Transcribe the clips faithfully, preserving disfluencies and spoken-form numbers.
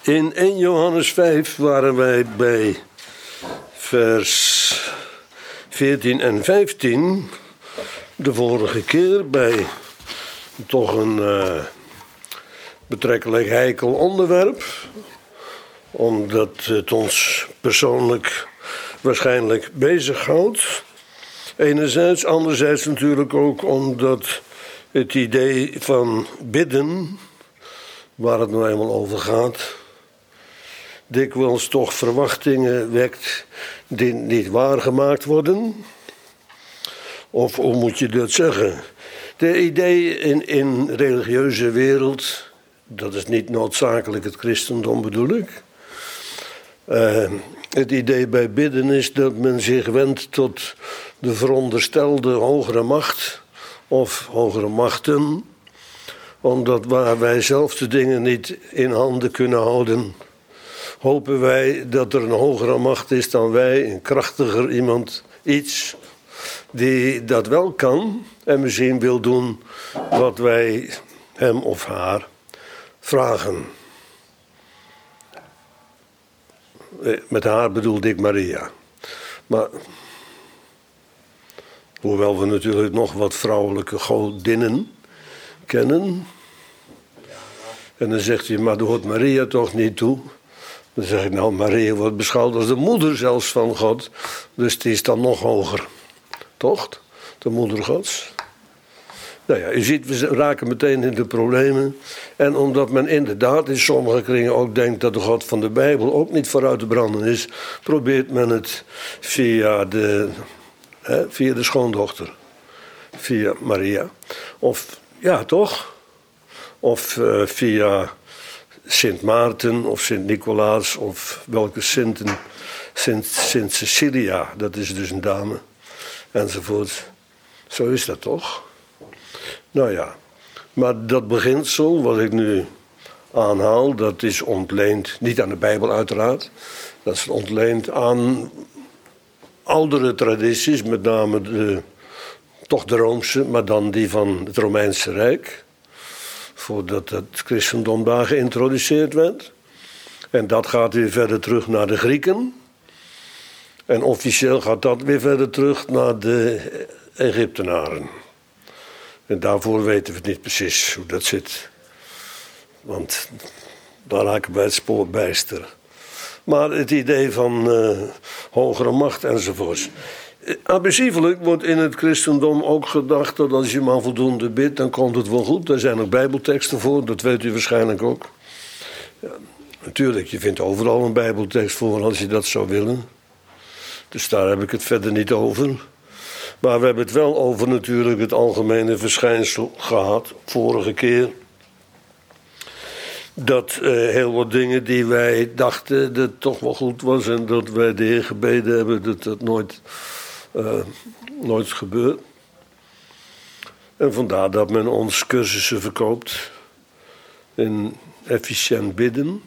In eerste Johannes vijf waren wij bij vers veertien en vijftien. De vorige keer bij toch een uh, betrekkelijk heikel onderwerp. Omdat het ons persoonlijk waarschijnlijk bezighoudt. Enerzijds, anderzijds natuurlijk ook omdat het idee van bidden, waar het nou eenmaal over gaat, dikwijls toch verwachtingen wekt die niet waargemaakt worden. Of hoe moet je dat zeggen? De idee in, in religieuze wereld, dat is niet noodzakelijk het christendom bedoel ik. Uh, het idee bij bidden is dat men zich wendt tot de veronderstelde hogere macht of hogere machten, omdat waar wij zelf de dingen niet in handen kunnen houden, hopen wij dat er een hogere macht is dan wij, een krachtiger iemand, iets die dat wel kan en misschien wil doen wat wij hem of haar vragen. Met haar bedoelde ik Maria. Maar hoewel we natuurlijk nog wat vrouwelijke godinnen kennen. En dan zegt hij, maar daar hoort Maria toch niet toe? Dan zeg ik, nou, Maria wordt beschouwd als de moeder zelfs van God. Dus die is dan nog hoger. Toch? De moeder Gods. Nou ja, u ziet, we raken meteen in de problemen. En omdat men inderdaad in sommige kringen ook denkt dat de God van de Bijbel ook niet vooruit te branden is, probeert men het via de, hè, via de schoondochter. Via Maria. Of, ja toch? Of uh, via Sint Maarten of Sint Nicolaas of welke Sinten. Sint, Sint Cecilia, dat is dus een dame. Enzovoort. Zo is dat toch? Nou ja, maar dat beginsel wat ik nu aanhaal, dat is ontleend, niet aan de Bijbel uiteraard, dat is ontleend aan oudere tradities, met name de, toch de Roomse, maar dan die van het Romeinse Rijk, voordat het christendom daar geïntroduceerd werd. En dat gaat weer verder terug naar de Grieken. En officieel gaat dat weer verder terug naar de Egyptenaren. En daarvoor weten we niet precies hoe dat zit. Want daar raken wij het spoor bijster. Maar het idee van uh, hogere macht enzovoorts. Abusievelijk wordt in het christendom ook gedacht dat als je maar voldoende bidt, dan komt het wel goed. Daar zijn ook bijbelteksten voor, dat weet u waarschijnlijk ook. Ja, natuurlijk, je vindt overal een bijbeltekst voor als je dat zou willen. Dus daar heb ik het verder niet over. Maar we hebben het wel over natuurlijk het algemene verschijnsel gehad, vorige keer. Dat uh, heel wat dingen die wij dachten dat het toch wel goed was en dat wij de Heer gebeden hebben, dat dat nooit, uh, nooit gebeurt. En vandaar dat men ons cursussen verkoopt in efficiënt bidden.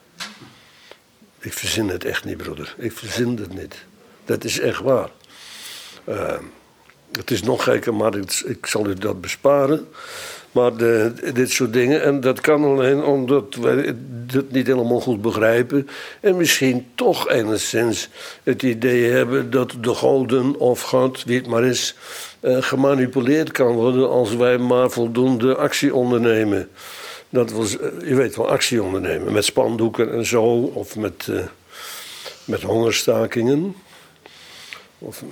Ik verzin het echt niet, broeder. Ik verzin het niet. Dat is echt waar. Uh, het is nog gekker, maar ik, ik zal u dat besparen. Maar de, dit soort dingen, en dat kan alleen omdat wij het niet helemaal goed begrijpen. En misschien toch enigszins het idee hebben dat de goden of God, wie het maar is, uh, gemanipuleerd kan worden als wij maar voldoende actie ondernemen. Dat was, uh, je weet wel, actie ondernemen met spandoeken en zo, of met, uh, met hongerstakingen. Of,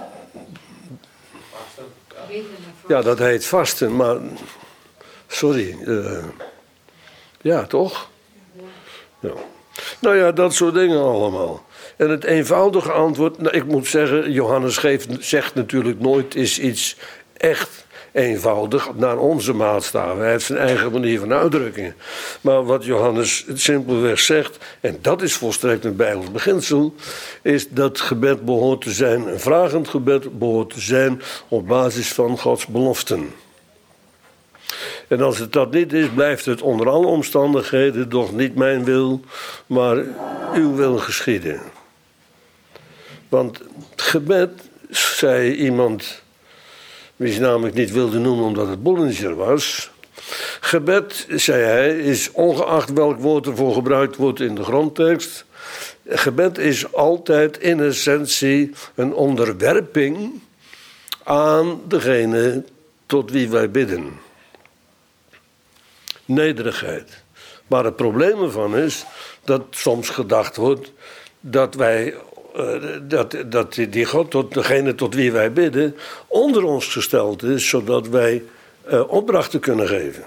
ja, dat heet vasten, maar sorry. Uh, ja, toch? Ja. Nou ja, dat soort dingen allemaal. En het eenvoudige antwoord, nou, ik moet zeggen, Johannes geeft, zegt natuurlijk nooit is iets echt eenvoudig naar onze maatstaven. Hij heeft zijn eigen manier van uitdrukkingen. Maar wat Johannes simpelweg zegt, en dat is volstrekt een Bijbels beginsel, is dat gebed behoort te zijn, een vragend gebed behoort te zijn op basis van Gods beloften. En als het dat niet is, blijft het onder alle omstandigheden toch niet mijn wil, maar uw wil geschieden. Want het gebed, zei iemand, wie ze namelijk niet wilde noemen omdat het Bollinger was, Gebed, zei hij, is ongeacht welk woord ervoor gebruikt wordt in de grondtekst. Gebed is altijd in essentie een onderwerping aan degene tot wie wij bidden. Nederigheid. Maar het probleem ervan is dat soms gedacht wordt dat wij, uh, dat, dat die God, tot degene tot wie wij bidden, onder ons gesteld is, zodat wij uh, opdrachten kunnen geven.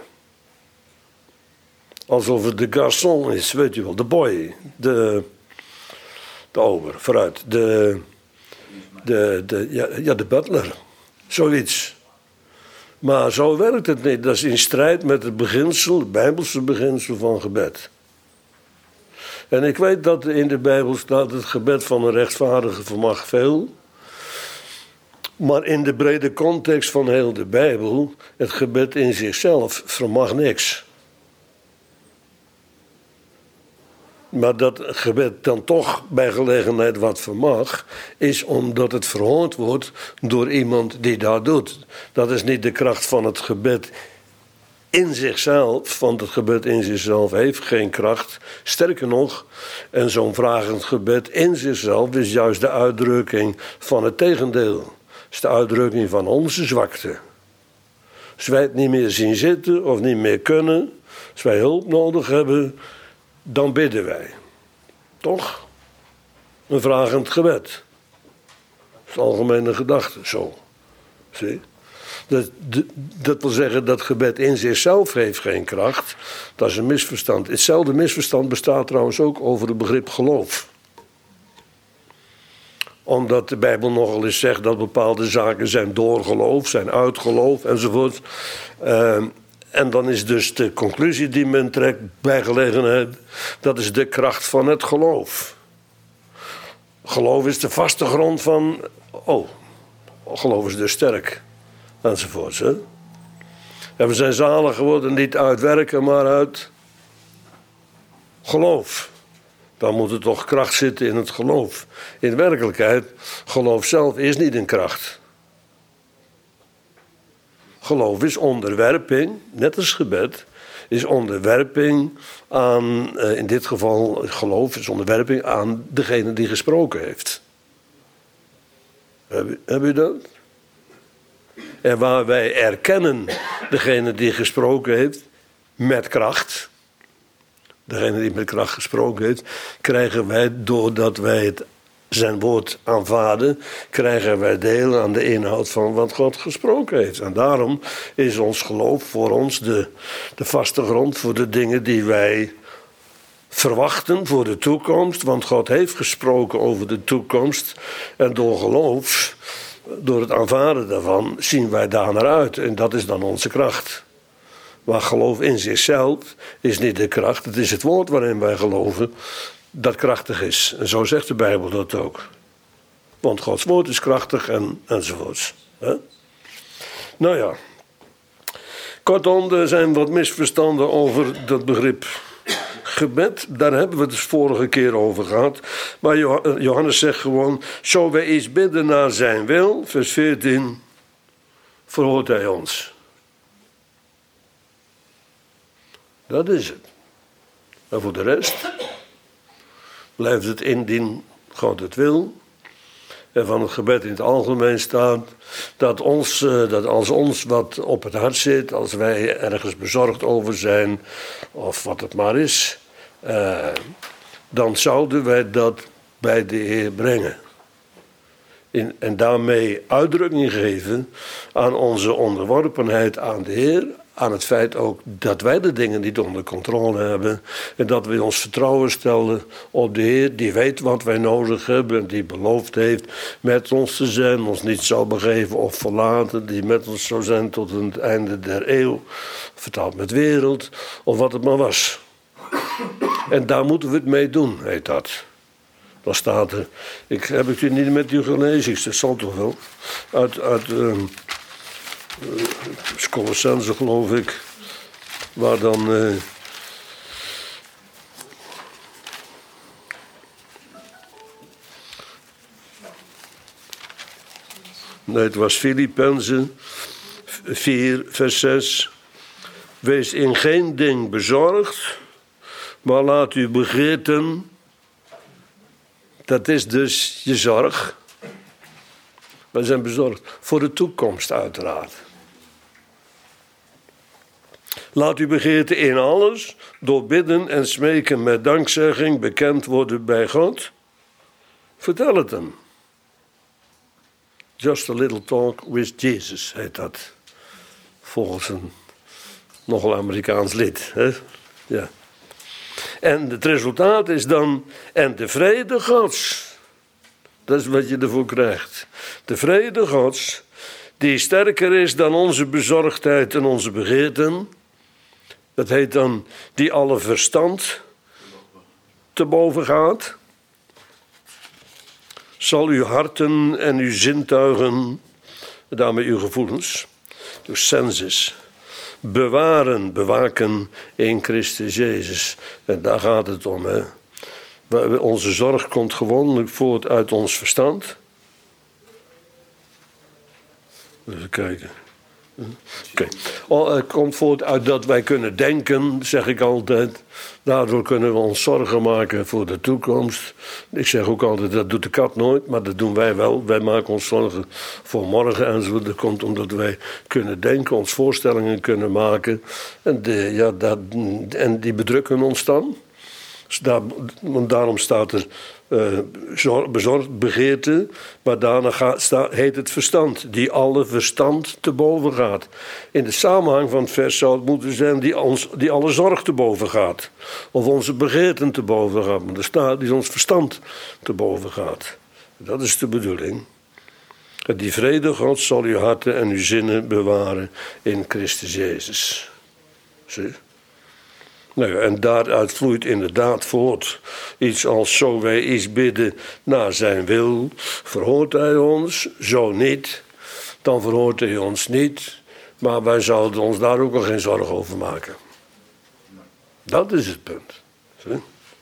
Alsof het de garçon is, weet je wel, de boy, de, de ober, vooruit, de, de, de, ja, ja, de butler, zoiets. Maar zo werkt het niet. Dat is in strijd met het beginsel, het Bijbelse beginsel van gebed. En ik weet dat in de Bijbel staat het gebed van een rechtvaardige vermag veel. Maar in de brede context van heel de Bijbel, het gebed in zichzelf vermag niks. Maar dat gebed dan toch bij gelegenheid wat vermag, is omdat het verhoord wordt door iemand die dat doet. Dat is niet de kracht van het gebed in zichzelf, want het gebed in zichzelf heeft geen kracht. Sterker nog, en zo'n vragend gebed in zichzelf is juist de uitdrukking van het tegendeel. Het is de uitdrukking van onze zwakte. Als wij het niet meer zien zitten of niet meer kunnen, als wij hulp nodig hebben, dan bidden wij. Toch? Een vragend gebed. Dat is de algemene gedachte, zo. Zie? Dat, dat wil zeggen dat gebed in zichzelf heeft geen kracht. Dat is een misverstand. Hetzelfde misverstand bestaat trouwens ook over het begrip geloof. Omdat de Bijbel nogal eens zegt dat bepaalde zaken zijn door geloof, zijn uit geloof enzovoort. Uh, En dan is dus de conclusie die men trekt bij gelegenheid, dat is de kracht van het geloof. Geloof is de vaste grond van, oh, geloof is dus sterk, enzovoorts. Hè? En we zijn zalig geworden niet uit werken, maar uit geloof. Dan moet er toch kracht zitten in het geloof. In werkelijkheid, geloof zelf is niet een kracht. Geloof is onderwerping, net als gebed, is onderwerping aan, in dit geval geloof is onderwerping aan degene die gesproken heeft. Heb je, heb je dat? En waar wij erkennen degene die gesproken heeft met kracht, degene die met kracht gesproken heeft, krijgen wij doordat wij het zijn woord aanvaarden, krijgen wij deel aan de inhoud van wat God gesproken heeft. En daarom is ons geloof voor ons de, de vaste grond voor de dingen die wij verwachten voor de toekomst. Want God heeft gesproken over de toekomst. En door geloof, door het aanvaarden daarvan, zien wij daar naar uit. En dat is dan onze kracht. Maar geloof in zichzelf is niet de kracht. Het is het woord waarin wij geloven dat krachtig is. En zo zegt de Bijbel dat ook. Want Gods woord is krachtig en, enzovoorts. He? Nou ja. Kortom, er zijn wat misverstanden over dat begrip gebed. Daar hebben we het dus vorige keer over gehad. Maar Johannes zegt gewoon, zo wij iets bidden naar zijn wil, vers veertien, verhoort hij ons. Dat is het. En voor de rest blijft het indien God het wil. En van het gebed in het algemeen staat dat, ons, dat als ons wat op het hart zit, als wij ergens bezorgd over zijn, of wat het maar is, uh, dan zouden wij dat bij de Heer brengen. In, en daarmee uitdrukking geven aan onze onderworpenheid aan de Heer, aan het feit ook dat wij de dingen niet onder controle hebben en dat we ons vertrouwen stellen op de Heer die weet wat wij nodig hebben en die beloofd heeft met ons te zijn, ons niet zou begeven of verlaten, die met ons zou zijn tot het einde der eeuw, vertaald met wereld of wat het maar was. En daar moeten we het mee doen, heet dat. Dan staat er, ik heb het hier niet met u gelezen, dat zal toch wel, uit, uit uh, uh, Colossense geloof ik, waar dan uh, nee, het was Filippenzen vier vers zes. Wees in geen ding bezorgd, maar laat u begeerten. Dat is dus je zorg. Wij zijn bezorgd voor de toekomst uiteraard. Laat uw begeerte in alles door bidden en smeken met dankzegging bekend worden bij God. Vertel het hem. Just a little talk with Jesus heet dat. Volgens een nogal Amerikaans lied. Hè? Ja. En het resultaat is dan, en de vrede Gods. Dat is wat je ervoor krijgt. De vrede Gods, die sterker is dan onze bezorgdheid en onze begeerten. Dat heet dan, die alle verstand te boven gaat. Zal uw harten en uw zintuigen, daarmee uw gevoelens, uw senses, bewaren, bewaken in Christus Jezus. En daar gaat het om, hè. Onze zorg komt gewoonlijk voort uit ons verstand. Even kijken. Oké. Okay. Het komt voort uit dat wij kunnen denken, zeg ik altijd. Daardoor kunnen we ons zorgen maken voor de toekomst. Ik zeg ook altijd, dat doet de kat nooit, maar dat doen wij wel. Wij maken ons zorgen voor morgen enzovoort. Dat komt omdat wij kunnen denken, ons voorstellingen kunnen maken. En, de, ja, dat, en die bedrukken ons dan. Dus daar, want daarom staat er uh, bezorgd, begeerte, maar daarna gaat, sta, heet het verstand, die alle verstand te boven gaat. In de samenhang van het vers zou het moeten zijn die, ons, die alle zorg te boven gaat. Of onze begeerten te boven gaat, maar er staat die ons verstand te boven gaat. Dat is de bedoeling. Die vrede God zal uw harten en uw zinnen bewaren in Christus Jezus. Zie? Nou, en daaruit vloeit inderdaad voort iets als zo wij iets bidden naar zijn wil, verhoort hij ons, zo niet, dan verhoort hij ons niet, maar wij zouden ons daar ook al geen zorgen over maken. Dat is het punt. Zie?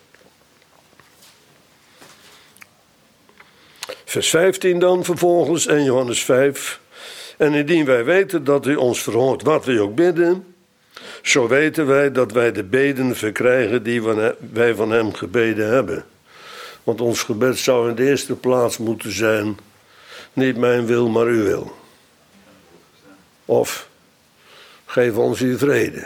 Vers vijftien dan vervolgens en Johannes vijf. En indien wij weten dat hij ons verhoort wat we ook bidden, zo weten wij dat wij de beden verkrijgen die wij van hem gebeden hebben. Want ons gebed zou in de eerste plaats moeten zijn, niet mijn wil, maar uw wil. Of, geef ons uw vrede.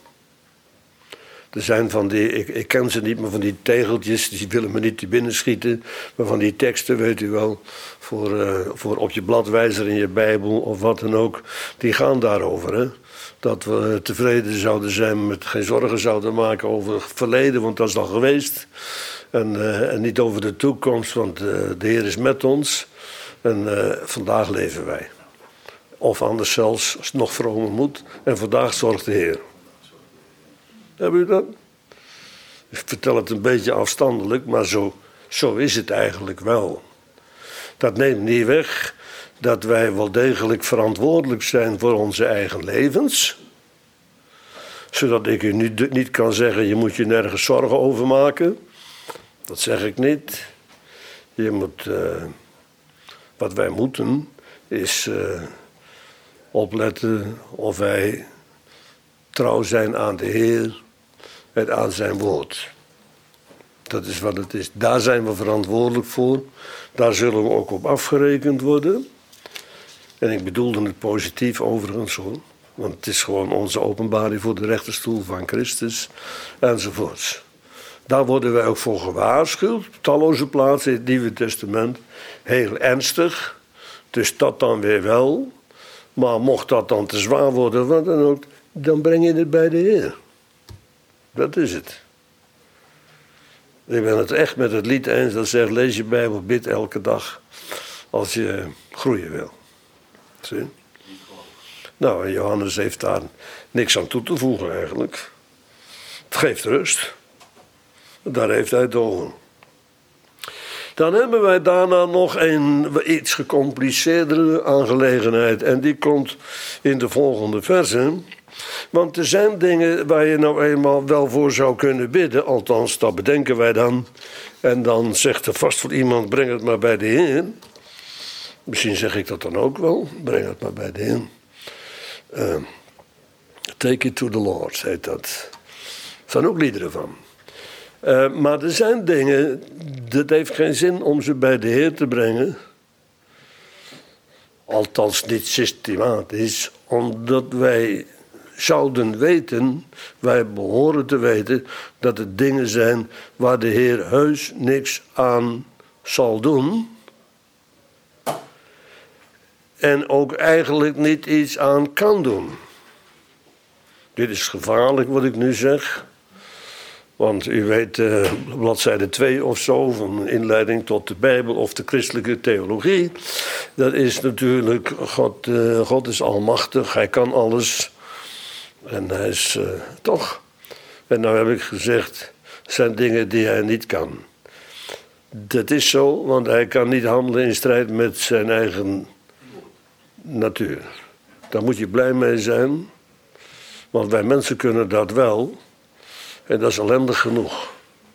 Er zijn van die, ik, ik ken ze niet, maar van die tegeltjes, die willen me niet te binnen schieten. Maar van die teksten, weet u wel, voor, uh, voor op je bladwijzer in je Bijbel of wat dan ook. Die gaan daarover, hè. Dat we tevreden zouden zijn, met geen zorgen zouden maken over het verleden, want dat is al geweest. En, uh, en niet over de toekomst, want uh, de Heer is met ons. En uh, vandaag leven wij. Of anders zelfs, als het nog vromer moet. En vandaag zorgt de Heer. Hebben u dat? Ik vertel het een beetje afstandelijk, maar zo, zo is het eigenlijk wel. Dat neemt niet weg dat wij wel degelijk verantwoordelijk zijn voor onze eigen levens. Zodat ik u nu niet kan zeggen, je moet je nergens zorgen over maken. Dat zeg ik niet. Je moet, uh, wat wij moeten, is uh, opletten of wij trouw zijn aan de Heer en aan zijn woord. Dat is wat het is. Daar zijn we verantwoordelijk voor. Daar zullen we ook op afgerekend worden. En ik bedoelde het positief overigens hoor. Want het is gewoon onze openbaring voor de rechterstoel van Christus. Enzovoorts. Daar worden wij ook voor gewaarschuwd. Talloze plaatsen in het Nieuwe Testament. Heel ernstig. Dus dat dan weer wel. Maar mocht dat dan te zwaar worden, wat dan ook, dan breng je het bij de Heer. Dat is het. Ik ben het echt met het lied eens dat zegt, lees je Bijbel, bid elke dag. Als je groeien wil. Zie? Nou, en Johannes heeft daar niks aan toe te voegen eigenlijk. Het geeft rust. Daar heeft hij het over. Dan hebben wij daarna nog een iets gecompliceerdere aangelegenheid. En die komt in de volgende versen. Want er zijn dingen waar je nou eenmaal wel voor zou kunnen bidden. Althans, dat bedenken wij dan. En dan zegt er vast voor iemand, breng het maar bij de Heer. Misschien zeg ik dat dan ook wel. Breng het maar bij de Heer. Uh, Take it to the Lord, heet dat. Er zijn ook liederen van. Uh, maar er zijn dingen, dat heeft geen zin om ze bij de Heer te brengen. Althans niet systematisch, omdat wij zouden weten, wij behoren te weten, dat het dingen zijn waar de Heer heus niks aan zal doen. En ook eigenlijk niet iets aan kan doen. Dit is gevaarlijk wat ik nu zeg. Want u weet, uh, bladzijde twee of zo, van inleiding tot de Bijbel of de christelijke theologie. Dat is natuurlijk, God, uh, God is almachtig, hij kan alles. En hij is uh, toch. En nou heb ik gezegd, zijn dingen die hij niet kan. Dat is zo, want hij kan niet handelen in strijd met zijn eigen natuur. Daar moet je blij mee zijn. Want wij mensen kunnen dat wel. En dat is ellendig genoeg.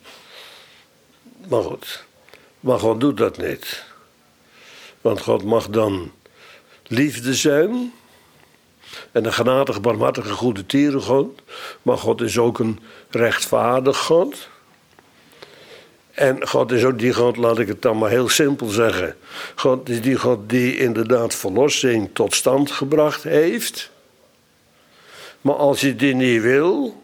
Maar goed. Maar God doet dat niet. Want God mag dan liefde zijn. En een genadige, barmhartige, goede tierengod. Maar God is ook een rechtvaardig God. En God is ook die God, laat ik het dan maar heel simpel zeggen. God is die God die inderdaad verlossing tot stand gebracht heeft. Maar als je die niet wil,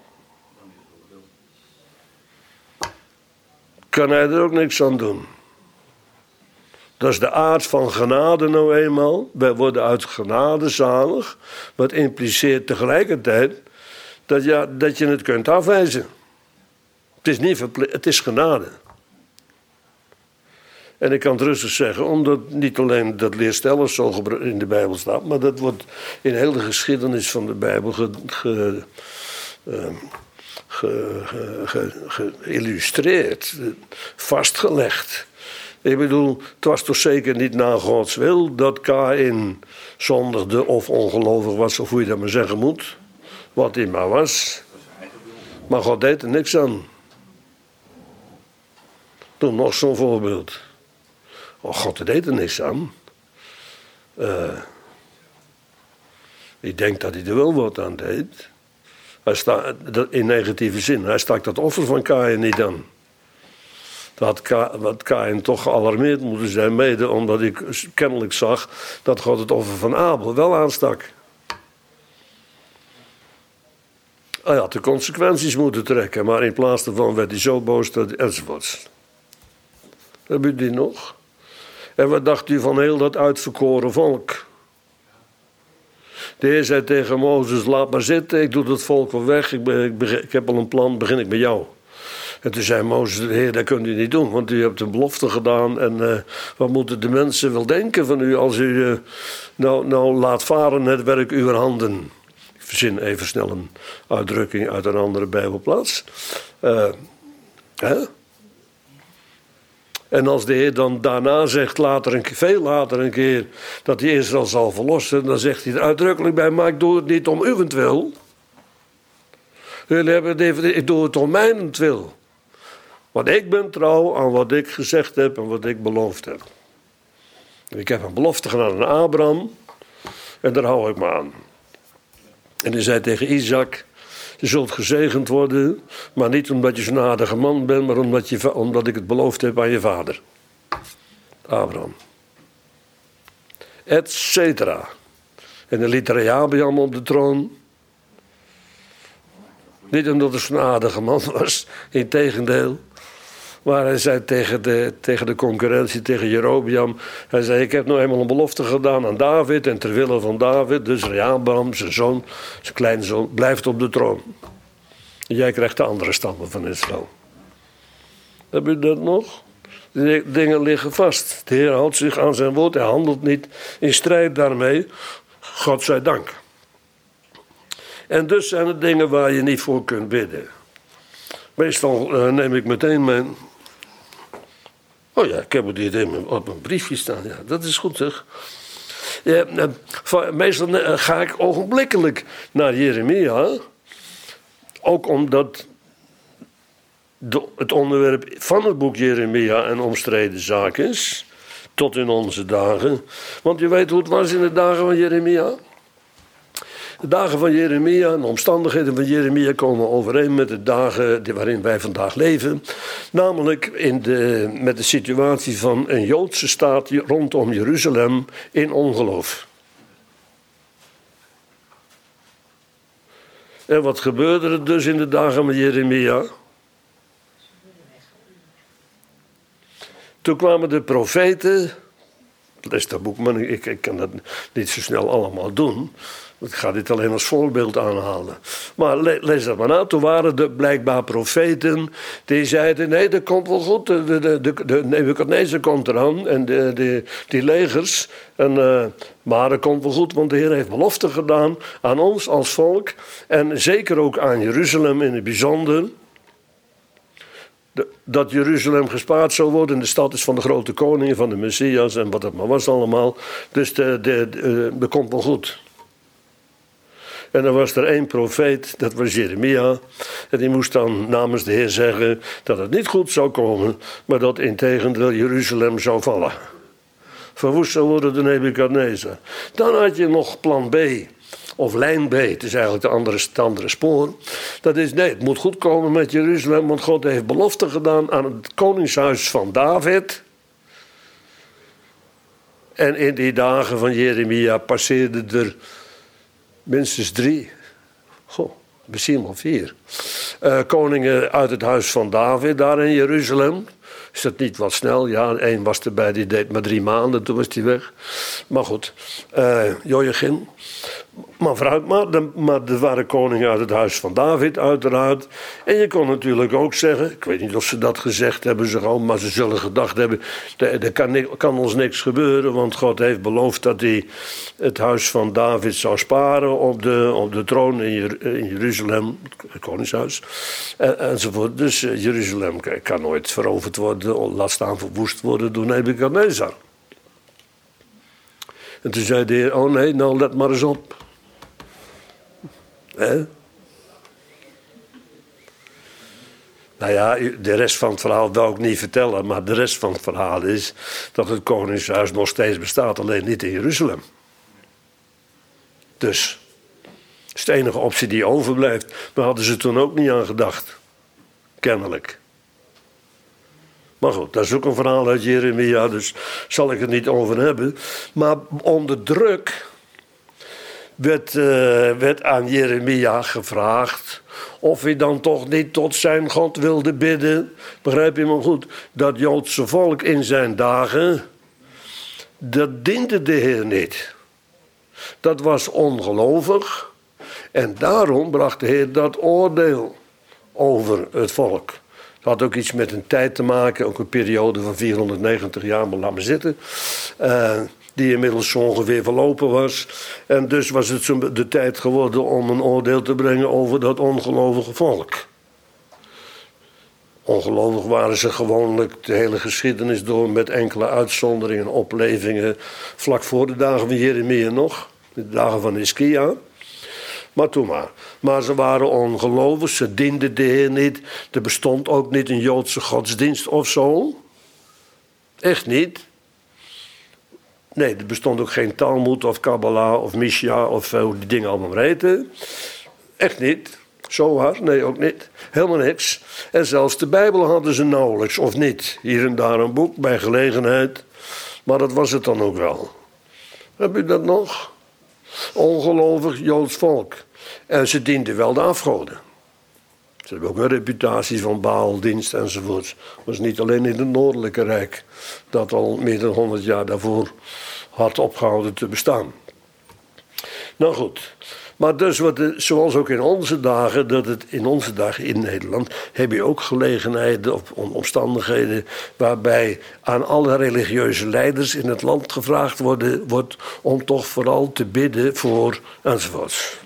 kan hij er ook niks aan doen. Dat is de aard van genade nou eenmaal. Wij worden uit genade zalig. Wat impliceert tegelijkertijd dat, ja, dat je het kunt afwijzen. Het is niet verplicht, het is genade. En ik kan het rustig zeggen, omdat niet alleen dat leerstellig zo in de Bijbel staat, maar dat wordt in heel de geschiedenis van de Bijbel ge, ge, uh, ge, ge, ge, geïllustreerd, vastgelegd. Ik bedoel, het was toch zeker niet naar Gods wil dat Kaïn zondigde of ongelovig was, of hoe je dat maar zeggen moet. Wat hij maar was. Maar God deed er niks aan. Toen nog zo'n voorbeeld. Oh, God deed er niks aan. Uh, ik denk dat hij er wel wat aan deed. Hij sta, in negatieve zin. Hij stak dat offer van Kaïn niet aan. Dat had Kaïn toch gealarmeerd moeten zijn, mede omdat ik kennelijk zag dat God het offer van Abel wel aanstak. Hij had de consequenties moeten trekken, maar in plaats daarvan werd hij zo boos dat enzovoorts. Heb u die nog? En wat dacht u van heel dat uitverkoren volk? De Heer zei tegen Mozes, laat maar zitten, ik doe het volk wel weg, ik, ben, ik, begin, ik heb al een plan, begin ik met jou. En toen zei Mozes, Heer, dat kunt u niet doen, want u hebt een belofte gedaan. En uh, wat moeten de mensen wel denken van u als u uh, nou, nou laat varen het werk uw handen. Ik verzin even snel een uitdrukking uit een andere Bijbelplaats. Uh, hè? En als de Heer dan daarna zegt, later een, veel later een keer, dat hij Israël zal verlossen, dan zegt hij er uitdrukkelijk bij, maar ik doe het niet om uwentwil. Jullie hebben het even, ik doe het om mijnentwil. Want ik ben trouw aan wat ik gezegd heb en wat ik beloofd heb. Ik heb een belofte gedaan aan Abraham en daar hou ik me aan. En hij zei tegen Isaac, je zult gezegend worden, maar niet omdat je zo'n aardige man bent, maar omdat, je, omdat ik het beloofd heb aan je vader. Abraham. Et cetera. En dan liet Rehabeam op de troon. Niet omdat het zo'n aardige man was, integendeel. Maar hij zei tegen de, tegen de concurrentie, tegen Jerobeam. Hij zei, ik heb nou eenmaal een belofte gedaan aan David. En ter wille van David, dus Rehabeam, zijn zoon, zijn kleinzoon, blijft op de troon. En jij krijgt de andere stammen van Israël. Heb je dat nog? De dingen liggen vast. De Heer houdt zich aan zijn woord. Hij handelt niet in strijd daarmee. God zij dank. En dus zijn er dingen waar je niet voor kunt bidden. Meestal uh, neem ik meteen mijn... Oh ja, ik heb het hier in op mijn briefje staan. Ja, dat is goed, zeg. Ja, uh, meestal uh, ga ik ogenblikkelijk naar Jeremia. Ook omdat de, het onderwerp van het boek Jeremia een omstreden zaak is. Tot in onze dagen. Want je weet hoe het was in de dagen van Jeremia. De dagen van Jeremia en de omstandigheden van Jeremia komen overeen met de dagen waarin wij vandaag leven. Namelijk in de, met de situatie van een Joodse staat rondom Jeruzalem in ongeloof. En wat gebeurde er dus in de dagen van Jeremia? Toen kwamen de profeten. Lees dat boek, maar ik, ik kan dat niet zo snel allemaal doen. Ik ga dit alleen als voorbeeld aanhalen. Maar le, lees dat maar na. Toen waren er blijkbaar profeten die zeiden: nee, dat komt wel goed. De, de, de, de Nebukadnezar komt eraan en de, de, die legers. En, uh, maar dat komt wel goed, want de Heer heeft belofte gedaan aan ons als volk. En zeker ook aan Jeruzalem in het bijzonder. De, dat Jeruzalem gespaard zou worden. De stad is van de grote koning, van de Messias en wat het maar was allemaal. Dus de, de, de, dat komt wel goed. En er was er één profeet, dat was Jeremia. En die moest dan namens de Heer zeggen dat het niet goed zou komen, maar dat integendeel Jeruzalem zou vallen. Verwoest zou worden door Nebukadnezar. Dan had je nog plan B. Of lijn B, het is eigenlijk de andere, het andere spoor. Dat is, nee, het moet goed komen met Jeruzalem, want God heeft belofte gedaan aan het koningshuis van David. En in die dagen van Jeremia passeerden er minstens drie, goh, misschien wel vier, uh, koningen uit het huis van David daar in Jeruzalem. Is dat niet wat snel? Ja, één was erbij, die deed maar drie maanden, toen was hij weg. Maar goed, uh, Joachim. Maar vooruit, maar, de, maar er waren koningen uit het huis van David, uiteraard. En je kon natuurlijk ook zeggen, ik weet niet of ze dat gezegd hebben, ze gewoon, maar ze zullen gedacht hebben, er kan, kan ons niks gebeuren, want God heeft beloofd dat hij het huis van David zou sparen op de, op de troon in, Jer, in Jeruzalem, het koningshuis, en, enzovoort. Dus uh, Jeruzalem kan nooit veroverd worden, laat staan verwoest worden door Nebukadnezar. En toen zei de Heer, oh nee, nou let maar eens op. Hè? Nou ja, de rest van het verhaal wil ik niet vertellen, maar de rest van het verhaal is dat het koningshuis nog steeds bestaat, alleen niet in Jeruzalem. Dus, dat is de enige optie die overblijft. Maar hadden ze toen ook niet aan gedacht. Kennelijk. Maar goed, dat is ook een verhaal uit Jeremia, dus zal ik het niet over hebben. Maar onder druk werd, uh, werd aan Jeremia gevraagd of hij dan toch niet tot zijn God wilde bidden. Begrijp je me goed? Dat Joodse volk in zijn dagen, dat diende de Heer niet. Dat was ongelovig en daarom bracht de Heer dat oordeel over het volk. Het had ook iets met een tijd te maken, ook een periode van vierhonderdnegentig jaar, maar laat maar zitten. Uh, die inmiddels zo ongeveer verlopen was. En dus was het zo de tijd geworden om een oordeel te brengen over dat ongelovige volk. Ongelovig waren ze gewoonlijk de hele geschiedenis door met enkele uitzonderingen en oplevingen. Vlak voor de dagen van Jeremia nog, de dagen van Hiskia. Maar toen maar. Maar ze waren ongelovig, ze dienden de Heer niet. Er bestond ook niet een Joodse godsdienst of zo. Echt niet. Nee, er bestond ook geen Talmud of Kabbalah of Mishna of hoe die dingen allemaal heten. Echt niet. Zo hard, nee ook niet. Helemaal niks. En zelfs de Bijbel hadden ze nauwelijks, of niet. Hier en daar een boek, bij gelegenheid. Maar dat was het dan ook wel. Heb je dat nog? Ongelovig Joods volk. En ze dienden wel de afgoden. Ze hebben ook een reputatie van Baaldienst enzovoort. Dat was niet alleen in het Noordelijke Rijk. Dat al meer dan honderd jaar daarvoor had opgehouden te bestaan. Nou goed. Maar dus, wat de, zoals ook in onze dagen, dat het in onze dagen in Nederland, heb je ook gelegenheden of omstandigheden waarbij aan alle religieuze leiders in het land gevraagd worden, wordt om toch vooral te bidden voor enzovoorts.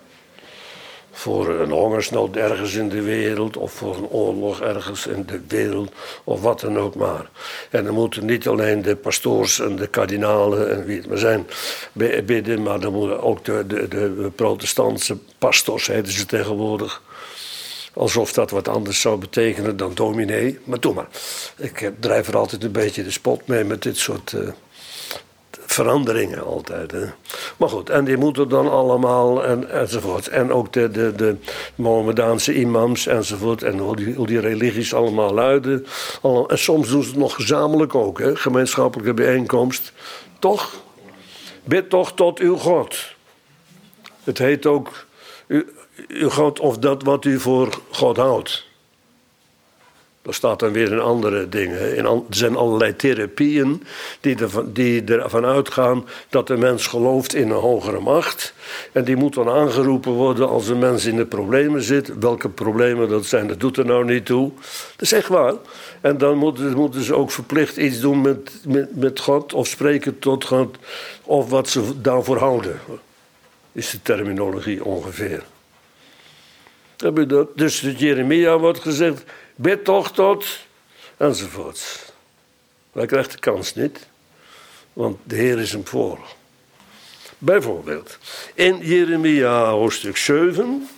Voor een hongersnood ergens in de wereld, of voor een oorlog ergens in de wereld, of wat dan ook maar. En dan moeten niet alleen de pastoors en de kardinalen en wie het maar zijn bidden, maar dan moeten ook de, de, de protestantse pastors, heten ze tegenwoordig. Alsof dat wat anders zou betekenen dan dominee. Maar doe maar. Ik drijf er altijd een beetje de spot mee met dit soort uh, veranderingen altijd. Hè. Maar goed, en die moeten dan allemaal en, enzovoort. En ook de, de, de Mohammedaanse imams enzovoort. En hoe die, hoe die religies allemaal luiden. Allemaal, en soms doen ze het nog gezamenlijk ook. Hè. Gemeenschappelijke bijeenkomst. Toch? Bid toch tot uw God. Het heet ook uw, uw God of dat wat u voor God houdt. Er staat dan weer in andere dingen. In, er zijn allerlei therapieën die, er, die ervan uitgaan dat de mens gelooft in een hogere macht. En die moet dan aangeroepen worden als een mens in de problemen zit. Welke problemen dat zijn, dat doet er nou niet toe. Dat is echt waar. En dan moeten, moeten ze ook verplicht iets doen met, met, met God of spreken tot God. Of wat ze daarvoor houden. Is de terminologie ongeveer. Heb je dat? Dus in Jeremia wordt gezegd, bid toch tot, enzovoort. Hij krijgt de kans niet, want de Heer is hem voor. Bijvoorbeeld, in Jeremia hoofdstuk zeven...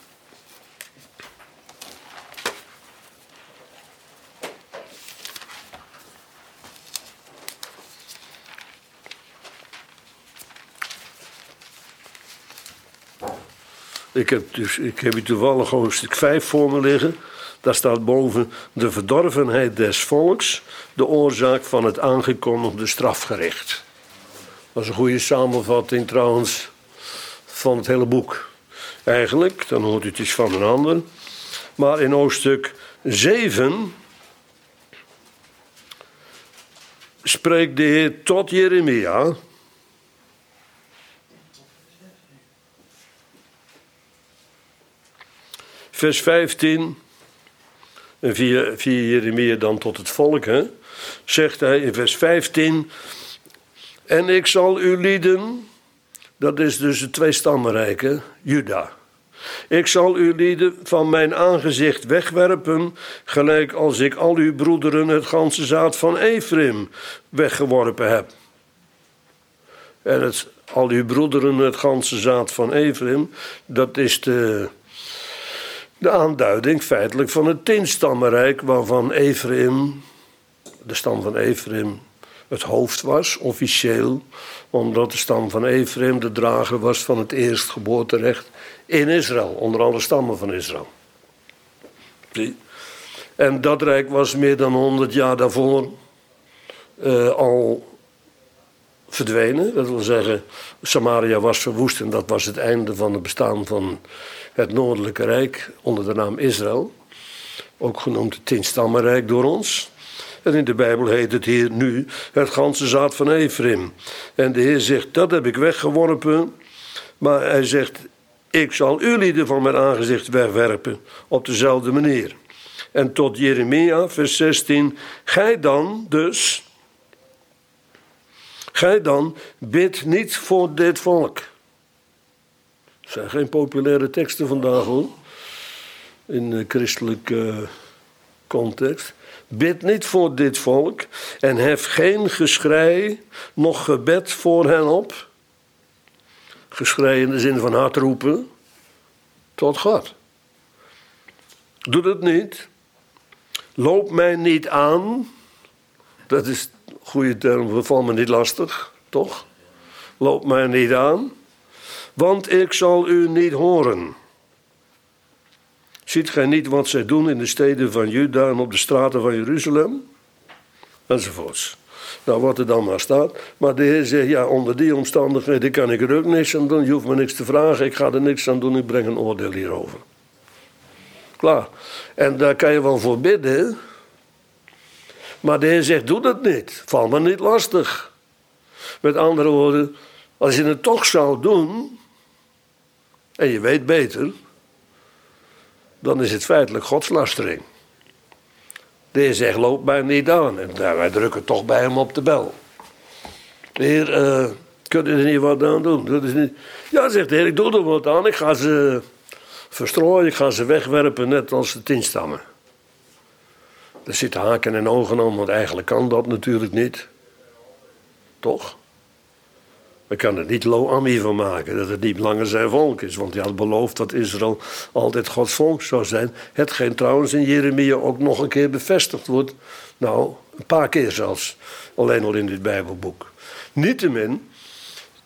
Ik heb, dus, ik heb hier toevallig hoofdstuk vijf voor me liggen. Daar staat boven de verdorvenheid des volks, de oorzaak van het aangekondigde strafgericht. Dat is een goede samenvatting trouwens van het hele boek. Eigenlijk, dan hoort u het iets van een ander. Maar in hoofdstuk zeven spreekt de Heer tot Jeremia. Vers vijftien, en via, via Jeremia dan tot het volk, hè, zegt hij in vers vijftien... En ik zal uw lieden, dat is dus het tweestammenrijk, hè, Juda. Ik zal uw lieden van mijn aangezicht wegwerpen, gelijk als ik al uw broederen het ganse zaad van Ephraim weggeworpen heb. En het, al uw broederen het ganse zaad van Ephraim, dat is de... De aanduiding feitelijk van het tienstammenrijk waarvan Ephraim, de stam van Ephraim, het hoofd was, officieel. Omdat de stam van Ephraim de drager was van het eerstgeboorterecht in Israël, onder alle stammen van Israël. Zie? En dat rijk was meer dan honderd jaar daarvoor uh, al verdwenen. Dat wil zeggen, Samaria was verwoest en dat was het einde van het bestaan van het Noordelijke Rijk onder de naam Israël. Ook genoemd het Tienstammenrijk door ons. En in de Bijbel heet het hier nu het ganse zaad van Ephraim. En de Heer zegt, dat heb ik weggeworpen. Maar hij zegt, ik zal uw lieden van mijn aangezicht wegwerpen op dezelfde manier. En tot Jeremia, vers zestien, gij dan dus, gij dan, bid niet voor dit volk. Het zijn geen populaire teksten vandaag hoor, in de christelijke uh, context. Bid niet voor dit volk en hef geen geschrei, noch gebed voor hen op. Geschrei in de zin van hard roepen tot God. Doe dat niet. Loop mij niet aan. Dat is een goede term, val me niet lastig, toch? Loop mij niet aan. Want ik zal u niet horen. Ziet gij niet wat zij doen in de steden van Juda en op de straten van Jeruzalem? Enzovoorts. Nou, wat er dan maar staat. Maar de Heer zegt, ja, onder die omstandigheden kan ik er ook niks aan doen. Je hoeft me niks te vragen, ik ga er niks aan doen, ik breng een oordeel hierover. Klaar. En daar kan je wel voor bidden. Maar de Heer zegt, doe dat niet. Val me niet lastig. Met andere woorden, als je het toch zou doen, en je weet beter, dan is het feitelijk godslastering. De Heer zegt, loop mij niet aan. En nou, wij drukken toch bij hem op de bel. De Heer, uh, kun je er niet wat aan doen? Dat is niet... Ja, zegt de Heer, ik doe er wat aan. Ik ga ze verstrooien, ik ga ze wegwerpen, net als de tien stammen. Er zitten haken en ogen aan, want eigenlijk kan dat natuurlijk niet. Toch? We kunnen er niet lo-ami van maken, dat het niet langer zijn volk is. Want hij had beloofd dat Israël altijd Gods volk zou zijn. Hetgeen trouwens in Jeremia ook nog een keer bevestigd wordt. Nou, een paar keer zelfs. Alleen al in dit Bijbelboek. Niettemin,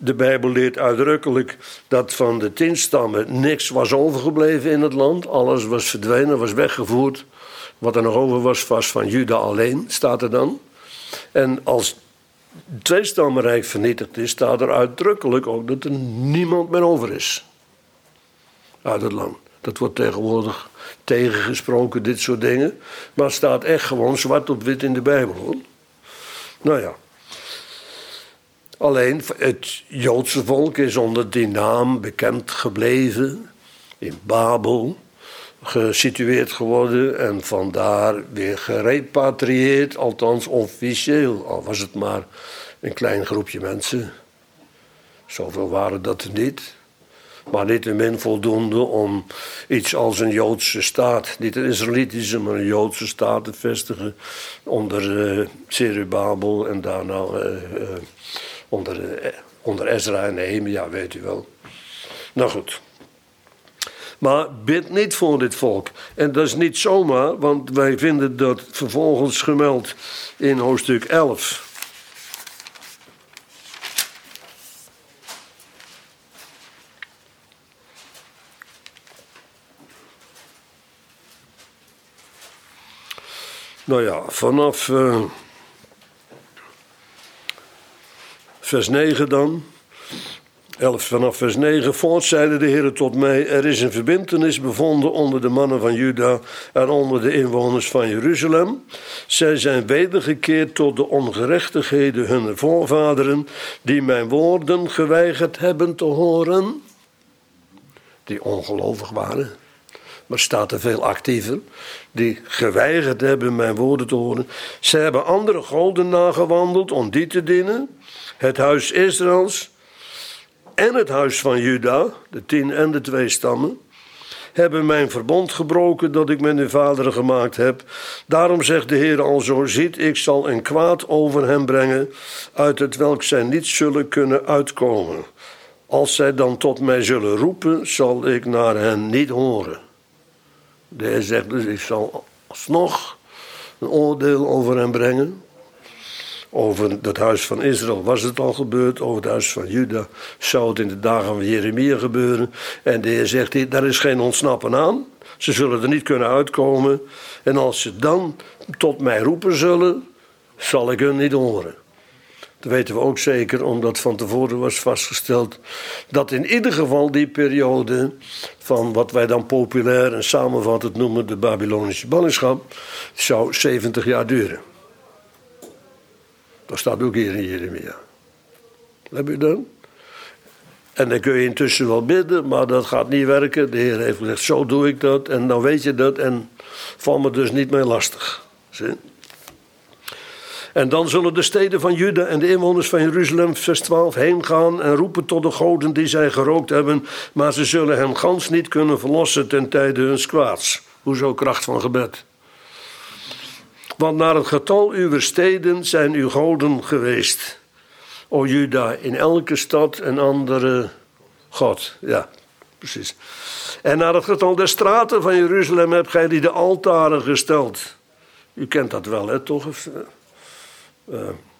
De Bijbel leert uitdrukkelijk dat van de tien stammen niks was overgebleven in het land. Alles was verdwenen, was weggevoerd. Wat er nog over was, was van Juda alleen, staat er dan. En als het tweestammenrijk vernietigd is, staat er uitdrukkelijk ook dat er niemand meer over is. Uit het land. Dat wordt tegenwoordig tegengesproken, dit soort dingen. Maar het staat echt gewoon zwart op wit in de Bijbel, hoor. Nou ja. Alleen het Joodse volk is onder die naam bekend gebleven. In Babel gesitueerd geworden. En vandaar weer gerepatrieerd. Althans officieel. Al was het maar een klein groepje mensen. Zoveel waren dat er niet. Maar niettemin voldoende om iets als een Joodse staat, niet een Israëlitische, maar een Joodse staat te vestigen onder uh, Zerubabel en daarna uh, uh, onder, uh, onder Ezra en Nehemia, weet u wel. Nou goed. Maar bid niet voor dit volk. En dat is niet zomaar, want wij vinden dat vervolgens gemeld in hoofdstuk elf. Nou ja, vanaf uh, vers negen dan. elf vanaf vers negen. Voort zeide de Heer tot mij: er is een verbintenis bevonden onder de mannen van Juda en onder de inwoners van Jeruzalem. Zij zijn wedergekeerd tot de ongerechtigheden hunner voorvaderen, die mijn woorden geweigerd hebben te horen. Die ongelovig waren. Maar staat er veel actiever. Die geweigerd hebben mijn woorden te horen. Ze hebben andere goden nagewandeld om die te dienen. Het huis Israëls en het huis van Juda, de tien en de twee stammen, hebben mijn verbond gebroken dat ik met hun vaderen gemaakt heb. Daarom zegt de Heer alzo: ziet, ik zal een kwaad over hen brengen, uit het welk zij niet zullen kunnen uitkomen. Als zij dan tot mij zullen roepen, zal ik naar hen niet horen. De Heer zegt dus: ik zal alsnog een oordeel over hen brengen. Over het huis van Israël was het al gebeurd. Over het huis van Juda zou het in de dagen van Jeremia gebeuren. En de Heer zegt: daar is geen ontsnappen aan. Ze zullen er niet kunnen uitkomen. En als ze dan tot mij roepen zullen, zal ik hun niet horen. Dat weten we ook zeker, omdat van tevoren was vastgesteld dat in ieder geval die periode van wat wij dan populair en samenvattend noemen de Babylonische ballingschap, zou zeventig jaar duren. Dat staat ook hier in Jeremia. Heb je dat? En dan kun je intussen wel bidden, maar dat gaat niet werken. De Heer heeft gezegd: zo doe ik dat en dan weet je dat en val me dus niet meer lastig. Zie? En dan zullen de steden van Juda en de inwoners van Jeruzalem, vers twaalf, heen gaan en roepen tot de goden die zij gerookt hebben, maar ze zullen hen gans niet kunnen verlossen ten tijde huns kwaads. Hoezo kracht van gebed? Want naar het getal uw steden zijn uw goden geweest. O Juda, in elke stad een andere god. Ja, precies. En naar het getal der straten van Jeruzalem hebt gij die de altaren gesteld. U kent dat wel, hè, toch? Uh,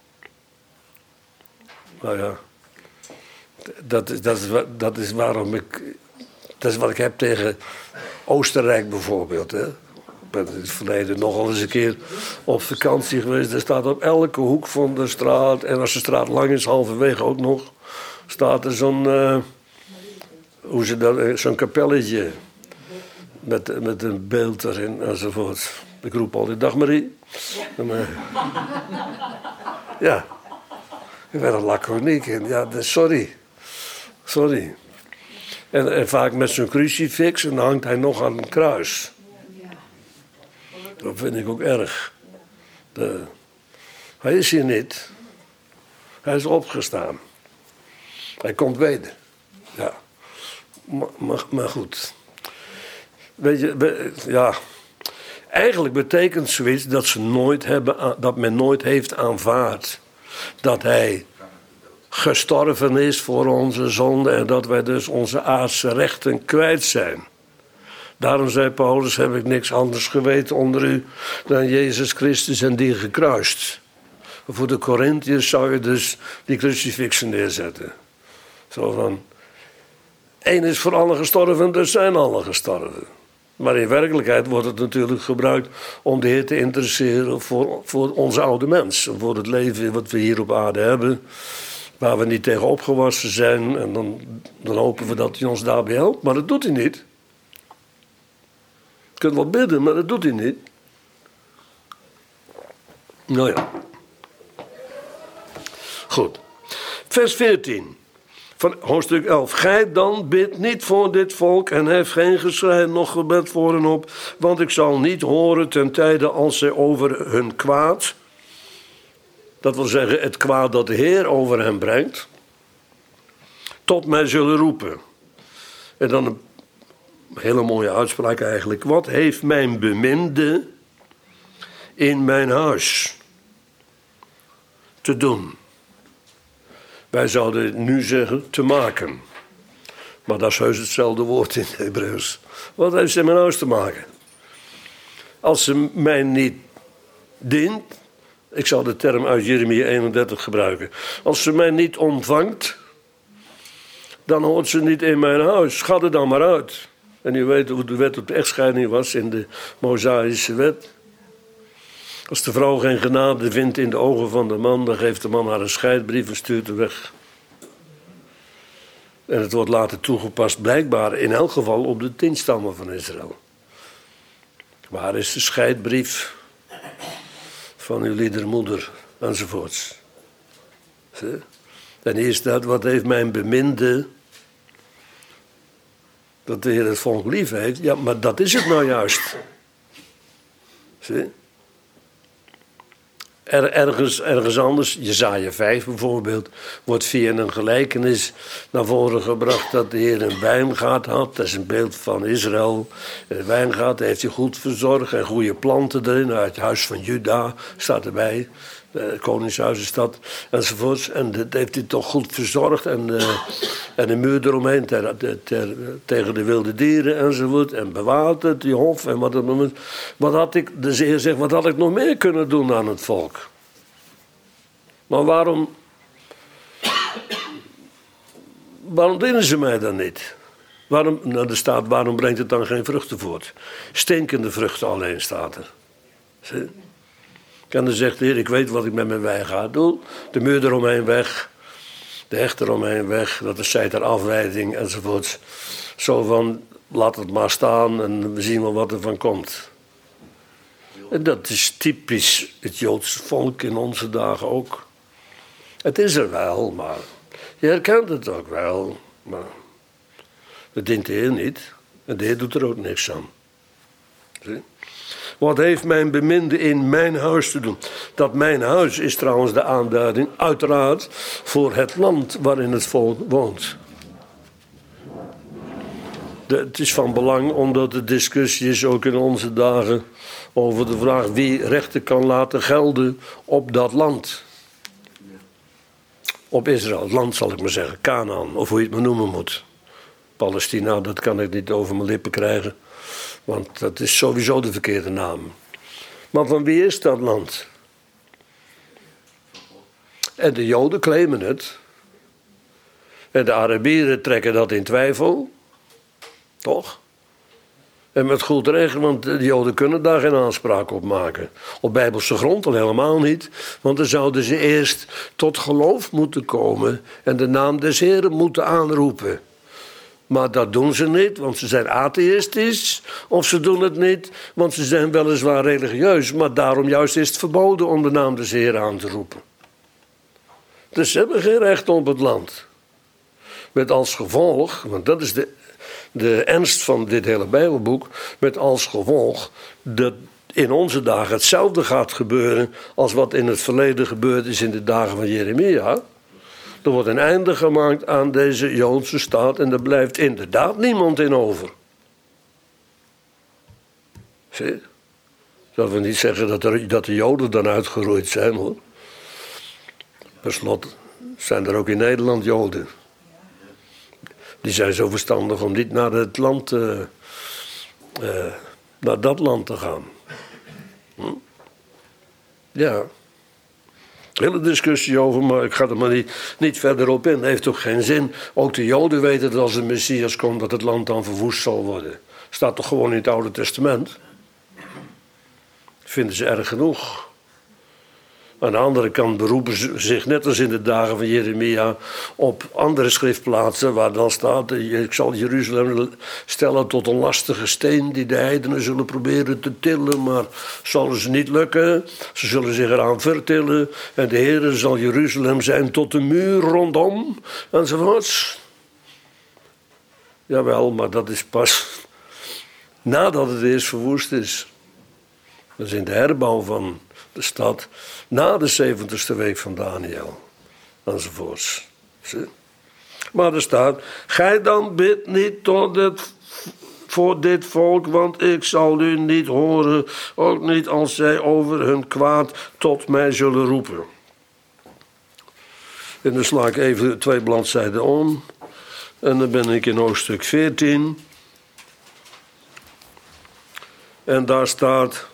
nou ja, dat is, dat, is, dat is waarom ik, dat is wat ik heb tegen Oostenrijk bijvoorbeeld. Hè. Ik ben in het verleden nogal eens een keer op vakantie geweest. Er staat op elke hoek van de straat, en als de straat lang is, halverwege ook nog, staat er zo'n, uh, hoe ze dat, zo'n kapelletje met, met een beeld erin enzovoort. Ik roep altijd: dag Marie. En, uh, ja, ik ben er laconiek in. Ja, sorry. Sorry. En, en vaak met zo'n crucifix en dan hangt hij nog aan een kruis. Dat vind ik ook erg. De, hij is hier niet. Hij is opgestaan. Hij komt weder. Ja. Maar, maar, maar goed. Weet je, ja. Eigenlijk betekent zoiets dat, ze nooit hebben, dat men nooit heeft aanvaard dat hij gestorven is voor onze zonde en dat wij dus onze aardse rechten kwijt zijn. Daarom zei Paulus: heb ik niks anders geweten onder u dan Jezus Christus en die gekruist. Voor de Corinthiërs zou je dus die crucifixen neerzetten. Zo van, één is voor allen gestorven, dus zijn allen gestorven. Maar in werkelijkheid wordt het natuurlijk gebruikt om de Heer te interesseren voor, voor onze oude mens. Voor het leven wat we hier op aarde hebben, waar we niet tegen opgewassen zijn. En dan, dan hopen we dat hij ons daarbij helpt, maar dat doet hij niet. Je kunt wel bidden, maar dat doet hij niet. Nou ja. Goed. Vers veertien. Van hoofdstuk elf. Gij dan bidt niet voor dit volk en heeft geen geschrei noch gebed voor hen op, want ik zal niet horen ten tijde als zij over hun kwaad, dat wil zeggen het kwaad dat de Heer over hen brengt, tot mij zullen roepen. En dan een hele mooie uitspraak eigenlijk. Wat heeft mijn beminde in mijn huis te doen? Wij zouden nu zeggen te maken. Maar dat is heus hetzelfde woord in het Hebreeuws. Wat heeft ze in mijn huis te maken? Als ze mij niet dient, ik zal de term uit Jeremia eenendertig gebruiken. Als ze mij niet ontvangt, dan hoort ze niet in mijn huis. Ga er dan maar uit. En u weet hoe de wet op de echtscheiding was in de Mosaïsche wet. Als de vrouw geen genade vindt in de ogen van de man, dan geeft de man haar een scheidbrief en stuurt haar weg. En het wordt later toegepast, blijkbaar in elk geval, op de tien stammen van Israël. Waar is de scheidbrief van uw liedermoeder, enzovoorts. Zie? En hier staat, wat heeft mijn beminde, dat de Heer het volk lief heeft. Ja, maar dat is het nou juist. Zie? Er, ergens, ergens anders, Jesaja vijf bijvoorbeeld, wordt via een gelijkenis naar voren gebracht dat de Heer een wijngaard had. Dat is een beeld van Israël. Een wijngaard heeft hij goed verzorgd en goede planten erin. Uit het huis van Juda staat erbij. Het koningshuis is dat, enzovoorts. En dat heeft hij toch goed verzorgd. En, uh, en een muur eromheen ter, ter, ter, tegen de wilde dieren, enzovoort. En bewaard het, die hof. En wat, wat had ik, de Heer zegt, wat had ik nog meer kunnen doen aan het volk? Maar waarom... Waarom dienen ze mij dan niet? Waarom, nou, er staat, waarom brengt het dan geen vruchten voort? Stinkende vruchten alleen staat er. Zie? En dan zegt de Heer, ik weet wat ik met mijn wijngaard doe. De muur eromheen weg. De heg eromheen weg. Dat is zij ter afwijting enzovoorts. Zo van, laat het maar staan en we zien wel wat er van komt. En dat is typisch het Joodse volk in onze dagen ook. Het is er wel, maar je herkent het ook wel. Maar dat dient de Heer niet. En de Heer doet er ook niks aan. Zie? Wat heeft mijn beminde in mijn huis te doen? Dat mijn huis is trouwens de aanduiding, uiteraard, voor het land waarin het volk woont. De, het is van belang omdat de discussie is ook in onze dagen over de vraag wie rechten kan laten gelden op dat land. Op Israël, het land zal ik maar zeggen, Kanaan, of hoe je het maar noemen moet. Palestina, dat kan ik niet over mijn lippen krijgen. Want dat is sowieso de verkeerde naam. Maar van wie is dat land? En de Joden claimen het. En de Arabieren trekken dat in twijfel. Toch? En met goed recht, want de Joden kunnen daar geen aanspraak op maken. Op bijbelse grond al helemaal niet. Want dan zouden ze eerst tot geloof moeten komen en de naam des Heren moeten aanroepen. Maar dat doen ze niet, want ze zijn atheïstisch. Of ze doen het niet, want ze zijn weliswaar religieus. Maar daarom juist is het verboden om de naam des Heren aan te roepen. Dus ze hebben geen recht op het land. Met als gevolg, want dat is de, de ernst van dit hele Bijbelboek. Met als gevolg dat in onze dagen hetzelfde gaat gebeuren als wat in het verleden gebeurd is in de dagen van Jeremia. Er wordt een einde gemaakt aan deze Joodse staat en er blijft inderdaad niemand in over. Zie? Dat wil niet zeggen dat, er, dat de Joden dan uitgeroeid zijn, hoor. Per slot zijn er ook in Nederland Joden. Die zijn zo verstandig om niet naar het land, uh, uh, naar dat land te gaan. Hm? Ja. hele discussie over, maar ik ga er maar niet, niet verder op in. Dat heeft ook geen zin. Ook de Joden weten dat als de Messias komt, dat het land dan verwoest zal worden. Staat toch gewoon in het Oude Testament? Vinden ze erg genoeg. Aan de andere kant beroepen ze zich, net als in de dagen van Jeremia, op andere schriftplaatsen waar dan staat: ik zal Jeruzalem stellen tot een lastige steen die de heidenen zullen proberen te tillen, maar zal ze niet lukken. Ze zullen zich eraan vertillen en de Heer zal Jeruzalem zijn tot een muur rondom, enzovoorts. Jawel, maar dat is pas nadat het eerst verwoest is. Dat is in de herbouw van de stad na de zeventigste week van Daniel, enzovoorts. Zie? Maar er staat: gij dan bidt niet tot het, voor dit volk, want ik zal u niet horen, ook niet als zij over hun kwaad tot mij zullen roepen. En dan sla ik even twee bladzijden om. En dan ben ik in hoofdstuk veertien. En daar staat: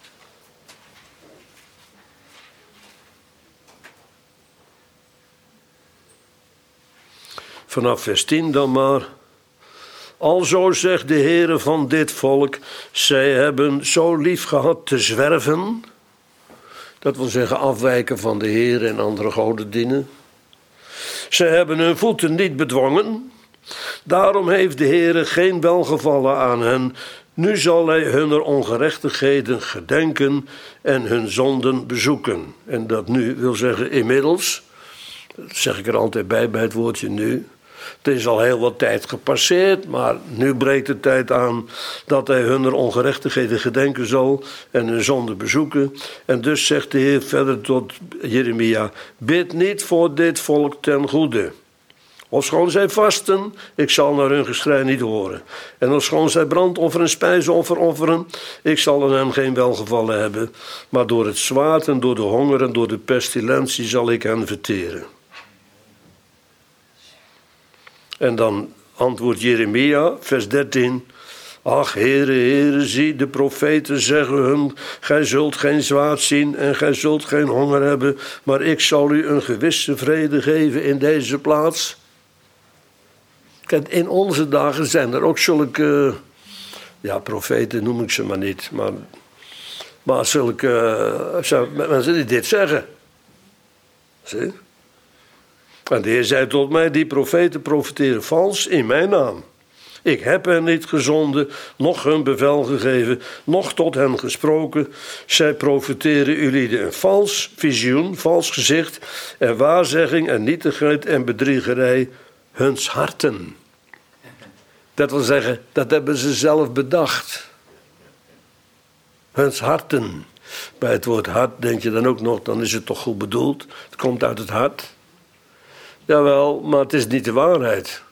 vanaf vers tien dan maar. Alzo zegt de Heere van dit volk: zij hebben zo lief gehad te zwerven. Dat wil zeggen afwijken van de Heere en andere goden dienen. Ze hebben hun voeten niet bedwongen. Daarom heeft de Heere geen welgevallen aan hen. Nu zal hij hunner ongerechtigheden gedenken en hun zonden bezoeken. En dat nu wil zeggen inmiddels. Dat zeg ik er altijd bij, bij het woordje nu. Het is al heel wat tijd gepasseerd, maar nu breekt de tijd aan dat hij hunner ongerechtigheden gedenken zal en hun zonde bezoeken. En dus zegt de Heer verder tot Jeremia: bid niet voor dit volk ten goede. Ofschoon zij vasten, ik zal naar hun geschrei niet horen. En ofschoon zij brandoffer en spijsoffer offeren, ik zal aan hen geen welgevallen hebben. Maar door het zwaard en door de honger en door de pestilentie zal ik hen verteren. En dan antwoordt Jeremia, vers dertien. Ach, Heere, Heere, zie, de profeten zeggen hun: gij zult geen zwaard zien en gij zult geen honger hebben, maar ik zal u een gewisse vrede geven in deze plaats. Kijk, in onze dagen zijn er ook zulke, ja, profeten noem ik ze maar niet, maar, maar zulke uh, mensen die dit zeggen. Zie? En de Heer zei tot mij: die profeten profeteren vals in mijn naam. Ik heb hen niet gezonden, noch hun bevel gegeven, noch tot hen gesproken. Zij profeteren jullie een vals visioen, vals gezicht en waarzegging en nietigheid en bedriegerij huns harten. Dat wil zeggen, dat hebben ze zelf bedacht. Huns harten. Bij het woord hart denk je dan ook nog, dan is het toch goed bedoeld. Het komt uit het hart. Jawel, maar het is niet de waarheid.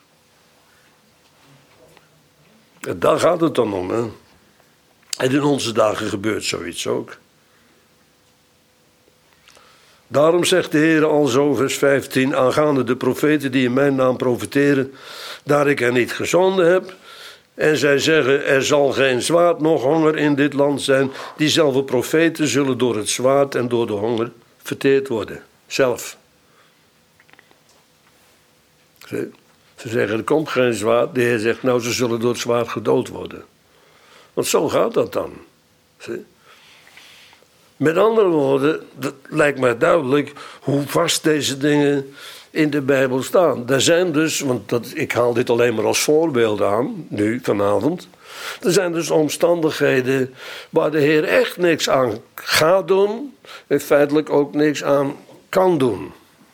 En daar gaat het dan om, hè. En in onze dagen gebeurt zoiets ook. Daarom zegt de Heer alzo, vers vijftien, aangaande de profeten die in mijn naam profeteren, daar ik hen niet gezonden heb. En zij zeggen: er zal geen zwaard noch honger in dit land zijn. Diezelfde profeten zullen door het zwaard en door de honger verteerd worden. Zelf. Ze zeggen: er komt geen zwaard. De Heer zegt: nou, ze zullen door het zwaard gedood worden. Want zo gaat dat dan. Zie? Met andere woorden, dat lijkt mij duidelijk hoe vast deze dingen in de Bijbel staan. Er zijn dus, want dat, ik haal dit alleen maar als voorbeeld aan, nu, vanavond. Er zijn dus omstandigheden waar de Heer echt niks aan gaat doen en feitelijk ook niks aan kan doen.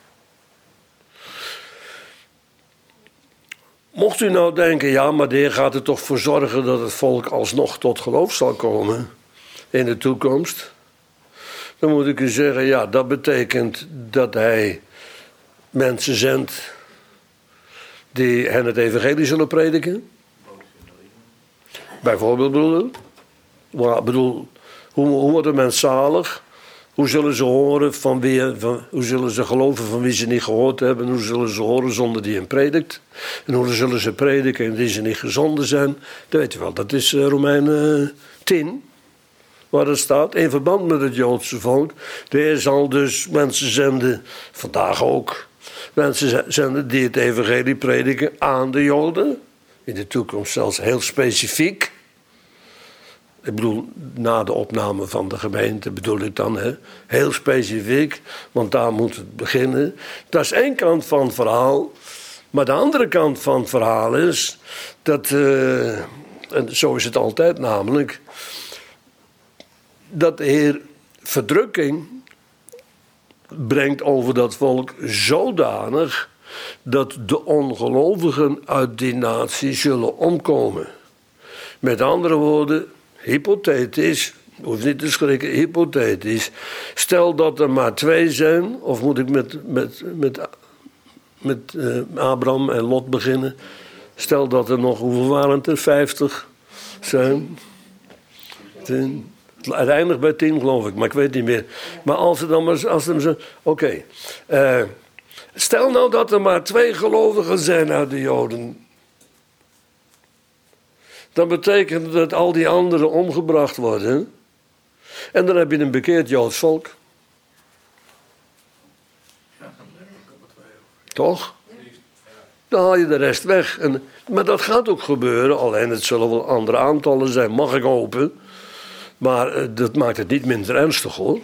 Mocht u nou denken: ja, maar de Heer gaat er toch voor zorgen dat het volk alsnog tot geloof zal komen in de toekomst. Dan moet ik u zeggen: ja, dat betekent dat hij mensen zendt die hen het evangelie zullen prediken. Bijvoorbeeld, bedoel, maar, bedoel hoe, hoe wordt een mens zalig? Hoe zullen ze horen van wie, van, hoe zullen ze geloven van wie ze niet gehoord hebben? Hoe zullen ze horen zonder die hen predikt? En hoe zullen ze prediken en die ze niet gezonden zijn? Dat weet je wel, dat is uh, Romeinen tien. waar het staat, in verband met het Joodse volk. De Heer zal dus mensen zenden, vandaag ook, mensen zenden die het evangelie prediken aan de Joden. In de toekomst zelfs heel specifiek. Ik bedoel, na de opname van de gemeente bedoel ik dan, hè? Heel specifiek, want daar moet het beginnen. Dat is één kant van het verhaal. Maar de andere kant van het verhaal is dat, uh, en zo is het altijd namelijk, dat de Heer verdrukking brengt over dat volk zodanig dat de ongelovigen uit die natie zullen omkomen. Met andere woorden, hypothetisch, hoeft niet te schrikken, hypothetisch. Stel dat er maar twee zijn, of moet ik met, met, met, met uh, Abraham en Lot beginnen? Stel dat er nog, hoeveel waren het er? Vijftig zijn. Tien. Het eindigt bij tien, geloof ik, maar ik weet niet meer. Maar als er dan maar, als er zo, oké. Okay. Uh, stel nou dat er maar twee gelovigen zijn uit de Joden. Dan betekent dat al die anderen omgebracht worden. En dan heb je een bekeerd Joods volk. Toch? Dan haal je de rest weg. En, maar dat gaat ook gebeuren. Alleen het zullen wel andere aantallen zijn. Mag ik hopen. Maar uh, dat maakt het niet minder ernstig, hoor.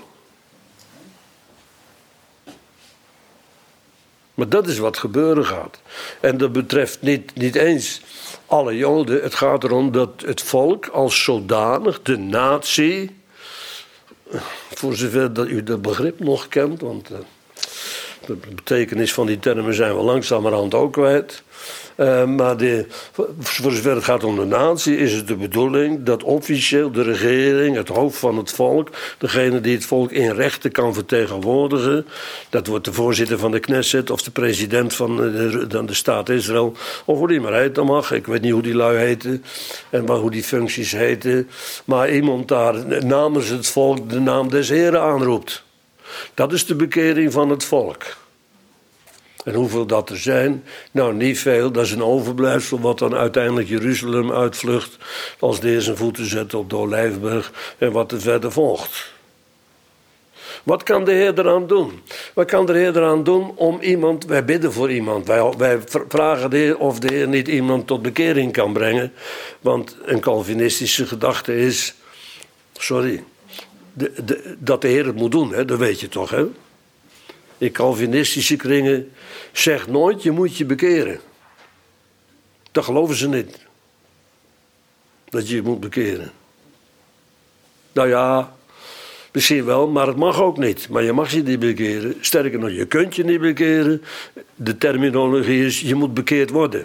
Maar dat is wat gebeuren gaat. En dat betreft niet, niet eens alle Joden. Het gaat erom dat het volk als zodanig, de natie, voor zover dat u dat begrip nog kent, want uh, de betekenis van die termen zijn we langzamerhand ook kwijt. Uh, maar de, voor zover het gaat om de natie is het de bedoeling dat officieel de regering, het hoofd van het volk, degene die het volk in rechten kan vertegenwoordigen, dat wordt de voorzitter van de Knesset of de president van de, de, de staat Israël, of hoe die maar heet, dan mag. Ik weet niet hoe die lui heten en hoe die functies heten, maar iemand daar namens het volk de naam des Heren aanroept. Dat is de bekering van het volk. En hoeveel dat er zijn? Nou, niet veel. Dat is een overblijfsel wat dan uiteindelijk Jeruzalem uitvlucht als de Heer zijn voeten zet op de Olijfberg en wat er verder volgt. Wat kan de Heer eraan doen? Wat kan de Heer eraan doen om iemand... Wij bidden voor iemand. Wij, wij vragen de Heer of de Heer niet iemand tot bekering kan brengen. Want een Calvinistische gedachte is... Sorry. De, de, dat de Heer het moet doen, hè? Dat weet je toch, hè? In Calvinistische kringen zegt nooit, je moet je bekeren. Dat geloven ze niet. Dat je je moet bekeren. Nou ja, misschien wel, maar het mag ook niet. Maar je mag je niet bekeren. Sterker nog, je kunt je niet bekeren. De terminologie is, je moet bekeerd worden.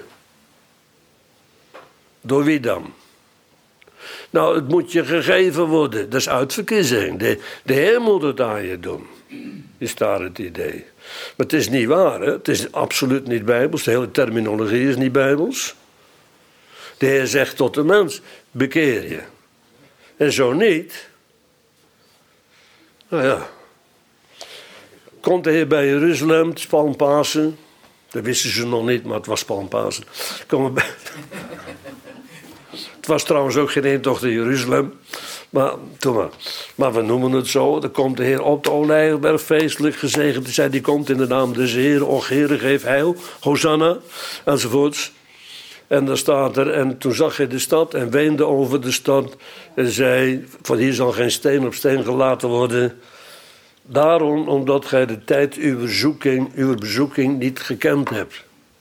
Door wie dan? Nou, het moet je gegeven worden. Dat is uitverkiezing. De, de Heer moet het aan je doen. Is daar het idee. Maar het is niet waar, hè? Het is absoluut niet bijbels. De hele terminologie is niet bijbels. De Heer zegt tot de mens, bekeer je. En zo niet. Nou ja. Komt de Heer bij Jeruzalem, het is Palmpasen. Dat wisten ze nog niet, maar het was Palmpasen. Komen bij... Het was trouwens ook geen intocht in Jeruzalem. Maar, doe maar. maar we noemen het zo. Dan komt de Heer op de Olijfberg feestelijk gezegend te zijn. Die komt in de naam des Heeren. Och Heere, geef heil. Hosanna. Enzovoorts. En dan staat er. En toen zag hij de stad en weende over de stad. En zei. Van hier zal geen steen op steen gelaten worden. Daarom omdat gij de tijd uw bezoeking, uw bezoeking niet gekend hebt.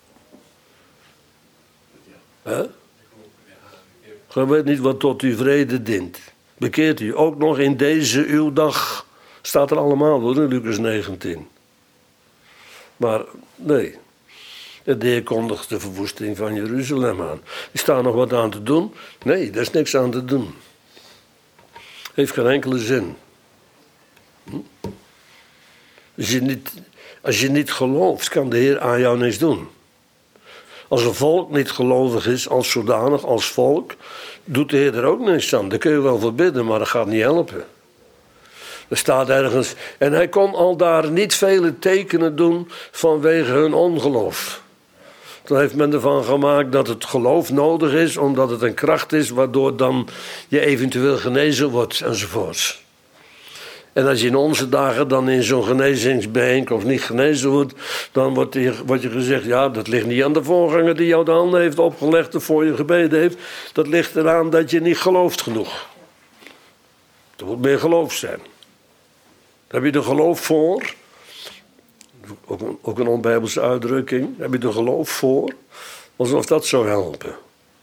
Hè? Gij weet niet wat tot uw vrede dient. Bekeert u ook nog in deze uw dag. Staat er allemaal hoor, in Lucas negentien. Maar nee. De Heer kondigt de verwoesting van Jeruzalem aan. Is daar nog wat aan te doen? Nee, daar is niks aan te doen. Heeft geen enkele zin. Hm? Als je niet, als je niet gelooft, kan de Heer aan jou niks doen. Als een volk niet gelovig is, als zodanig, als volk, doet de Heer er ook niks aan. Daar kun je wel voor bidden, maar dat gaat niet helpen. Er staat ergens, en hij kon al daar niet vele tekenen doen vanwege hun ongeloof. Dan heeft men ervan gemaakt dat het geloof nodig is, omdat het een kracht is waardoor dan je eventueel genezen wordt enzovoorts. En als je in onze dagen dan in zo'n genezingsbijeenkomst niet genezen wordt, dan wordt je, wordt je gezegd, ja, dat ligt niet aan de voorganger die jou de handen heeft opgelegd of voor je gebeden heeft. Dat ligt eraan dat je niet gelooft genoeg. Er moet meer geloof zijn. Daar heb je er geloof voor. Ook een, ook een onbijbelse uitdrukking. Daar heb je er geloof voor. Alsof dat zou helpen.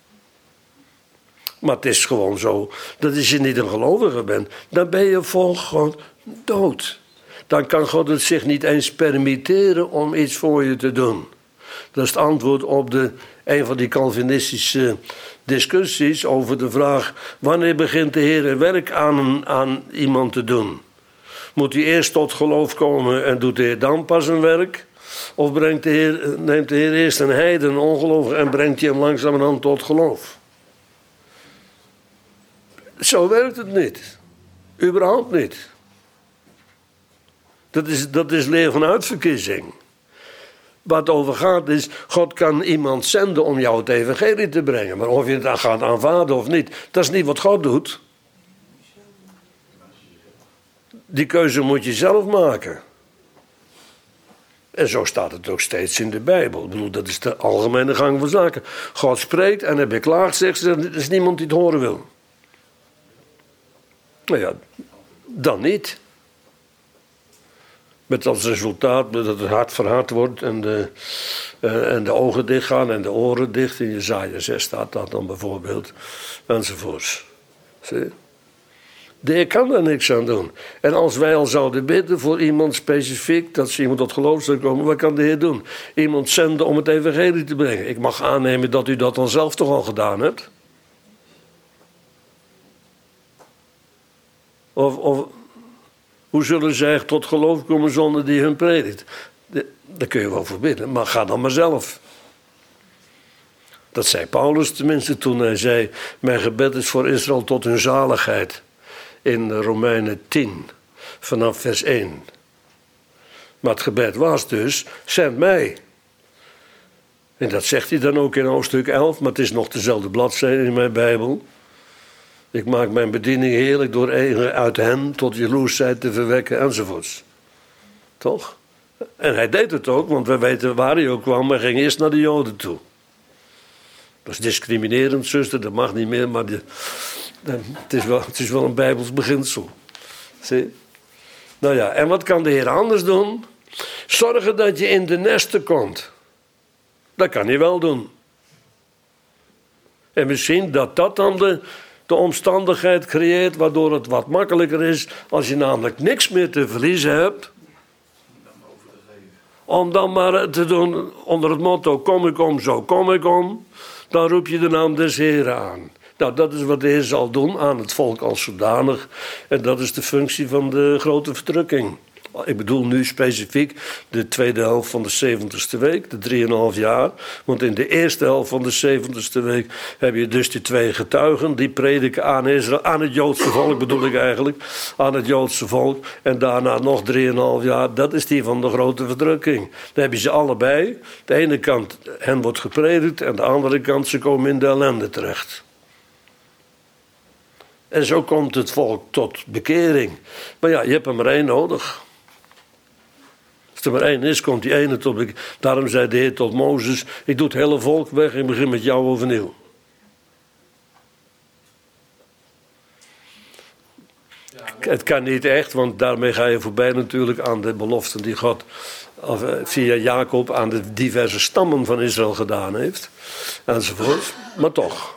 Maar het is gewoon zo, dat als je niet een gelovige bent, dan ben je vol God dood. Dan kan God het zich niet eens permitteren om iets voor je te doen. Dat is het antwoord op de, een van die Calvinistische discussies over de vraag, wanneer begint de Heer een werk aan, aan iemand te doen? Moet hij eerst tot geloof komen en doet de Heer dan pas een werk? Of brengt de Heer, neemt de Heer eerst een heiden, een ongelovige, en brengt hij hem langzamerhand tot geloof? Zo werkt het niet. Überhaupt niet. Dat is, dat is leer van uitverkiezing. Waar het over gaat is, God kan iemand zenden om jou het evangelie te brengen. Maar of je het dan gaat aanvaarden of niet, dat is niet wat God doet. Die keuze moet je zelf maken. En zo staat het ook steeds in de Bijbel. Ik bedoel, dat is de algemene gang van zaken. God spreekt en hij beklaagt zich, er is niemand die het horen wil. Nou ja, dan niet. Met als resultaat dat het hart verhard wordt en de, uh, en de ogen dicht gaan en de oren dicht. In Jesaja zes staat dat dan bijvoorbeeld. Enzovoorts. Zie? De Heer kan daar niks aan doen. En als wij al zouden bidden voor iemand specifiek, dat ze iemand tot geloof zou komen, wat kan de Heer doen? Iemand zenden om het evangelie te brengen. Ik mag aannemen dat u dat dan zelf toch al gedaan hebt. Of, of hoe zullen zij tot geloof komen zonder die hun predikt? Daar kun je wel voor bidden, maar ga dan maar zelf. Dat zei Paulus tenminste toen hij zei, mijn gebed is voor Israël tot hun zaligheid. In Romeinen tien, vanaf vers één. Maar het gebed was dus, zend mij. En dat zegt hij dan ook in hoofdstuk elf, maar het is nog dezelfde bladzijde in mijn Bijbel. Ik maak mijn bediening heerlijk door eigen uit hen tot jaloersheid te verwekken enzovoorts. Toch? En hij deed het ook, want we weten waar hij ook kwam. Hij ging eerst naar de Joden toe. Dat is discriminerend, zuster, dat mag niet meer, maar de, de, het, is wel, het is wel een Bijbels beginsel. Zie? Nou ja, en wat kan de Heer anders doen? Zorgen dat je in de nesten komt. Dat kan hij wel doen. En misschien dat dat dan de... de omstandigheid creëert waardoor het wat makkelijker is als je namelijk niks meer te verliezen hebt. Om dan maar te doen onder het motto kom ik om, zo kom ik om. Dan roep je de naam des Heren aan. Nou, dat is wat de Heer zal doen aan het volk als zodanig. En dat is de functie van de grote verdrukking. Ik bedoel nu specifiek de tweede helft van de zeventigste week, de drieënhalf jaar. Want in de eerste helft van de zeventigste week heb je dus die twee getuigen. Die prediken aan Israël, aan het Joodse volk bedoel ik eigenlijk. Aan het Joodse volk. En daarna nog drieënhalf jaar, dat is die van de grote verdrukking. Dan heb je ze allebei. De ene kant, hen wordt gepredikt. En de andere kant, ze komen in de ellende terecht. En zo komt het volk tot bekering. Maar ja, je hebt er maar één nodig. Als er maar één is, komt die ene tot bekering. Daarom zei de Heer tot Mozes, ik doe het hele volk weg en ik begin met jou overnieuw. Het kan niet echt, want daarmee ga je voorbij natuurlijk aan de beloften die God via Jacob aan de diverse stammen van Israël gedaan heeft. Enzovoort. Maar toch.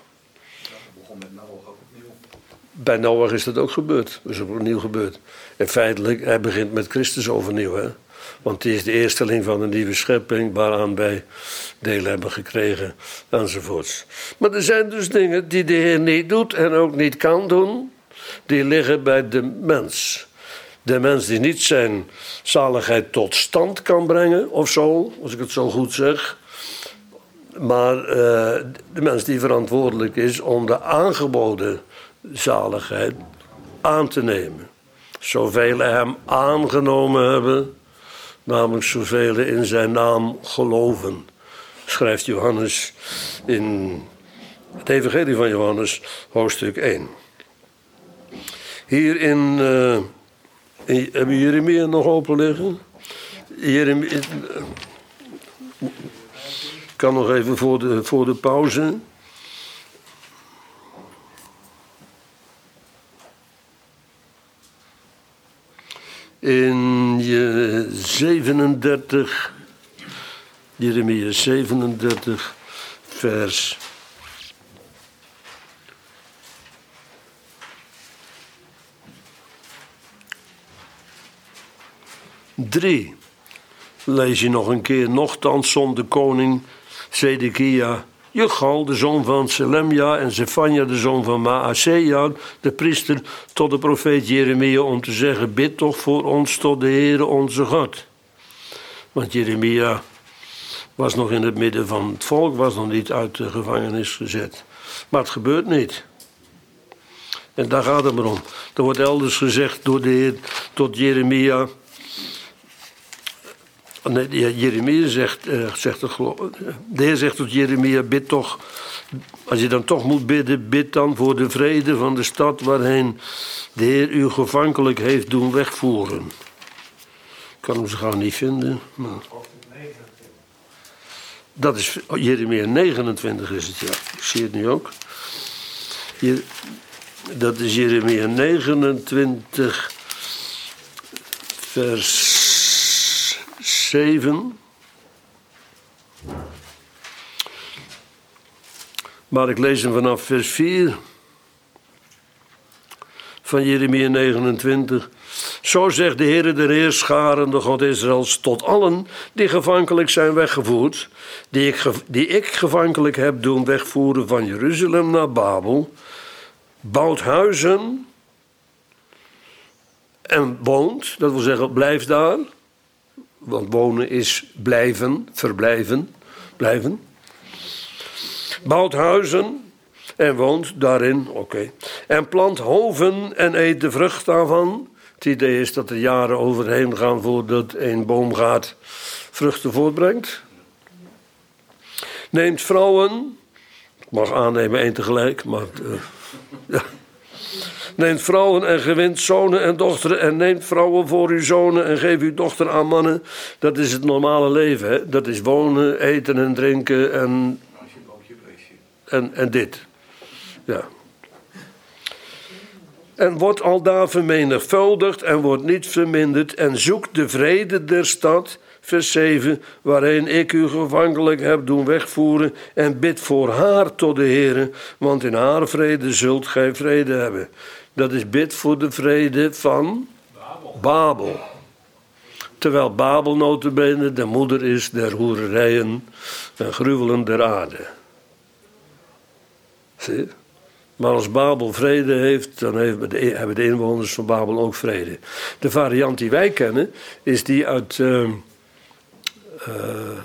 Bij Noach is dat ook gebeurd. Dat is ook opnieuw gebeurd. En feitelijk, hij begint met Christus overnieuw. Hè? Want die is de eersteling van een nieuwe schepping waaraan wij deel hebben gekregen. Enzovoorts. Maar er zijn dus dingen die de Heer niet doet en ook niet kan doen. Die liggen bij de mens. De mens die niet zijn zaligheid tot stand kan brengen. Of zo, als ik het zo goed zeg. Maar uh, de mens die verantwoordelijk is om de aangeboden zaligheid aan te nemen. Zoveel hem aangenomen hebben, namelijk zoveel in zijn naam geloven. schrijft Johannes in het Evangelie van Johannes, hoofdstuk één. Hier in, uh, in hebben Jeremia nog open liggen? Jeremia, ik kan nog even voor de, voor de pauze. In je zevenendertig, Jeremia zevenendertig, vers drie. Lees je nog een keer, nochtans zond de koning Zedekia Juchal, de zoon van Selemja, en Zefania, de zoon van Maaseia, de priester, tot de profeet Jeremia om te zeggen: bid toch voor ons tot de Heere onze God. Want Jeremia was nog in het midden van het volk, was nog niet uit de gevangenis gezet. Maar het gebeurt niet. En daar gaat het maar om. Er wordt elders gezegd door de Heer tot Jeremia. Nee, Jeremia zegt, uh, zegt het, de Heer zegt tot Jeremia: bid toch, als je dan toch moet bidden, bid dan voor de vrede van de stad waarheen de Heer u gevankelijk heeft doen wegvoeren. Ik kan hem zo gauw niet vinden. Maar dat is Jeremia negenentwintig is het, ja. Ik zie het nu ook. Hier, dat is Jeremia negenentwintig, vers zeven. Maar ik lees hem vanaf vers vier van Jeremia negenentwintig. Zo zegt de Heere der Heerscharen, de God Israëls, tot allen die gevankelijk zijn weggevoerd, die ik, die ik gevankelijk heb doen wegvoeren van Jeruzalem naar Babel, bouwt huizen en woont, dat wil zeggen blijft daar. Want wonen is blijven, verblijven, blijven. Bouwt huizen en woont daarin, oké. Okay. En plant hoven en eet de vrucht daarvan. Het idee is dat er jaren overheen gaan voordat een boomgaard vruchten voortbrengt. Neemt vrouwen, ik mag aannemen één tegelijk, maar uh, ja. Neemt vrouwen en gewint zonen en dochteren en neemt vrouwen voor uw zonen en geef uw dochter aan mannen. Dat is het normale leven, hè? Dat is wonen, eten en drinken en, en, en dit. Ja. En wordt aldaar vermenigvuldigd en wordt niet verminderd en zoekt de vrede der stad, vers zeven, waarin ik u gevankelijk heb doen wegvoeren en bid voor haar tot de Heere, want in haar vrede zult gij vrede hebben. Dat is bid voor de vrede van Babel. Babel. Terwijl Babel nota bene de moeder is der hoererijen en gruwelen der aarde. Zie je? Maar als Babel vrede heeft, dan hebben de inwoners van Babel ook vrede. De variant die wij kennen, is die uit... Uh, uh,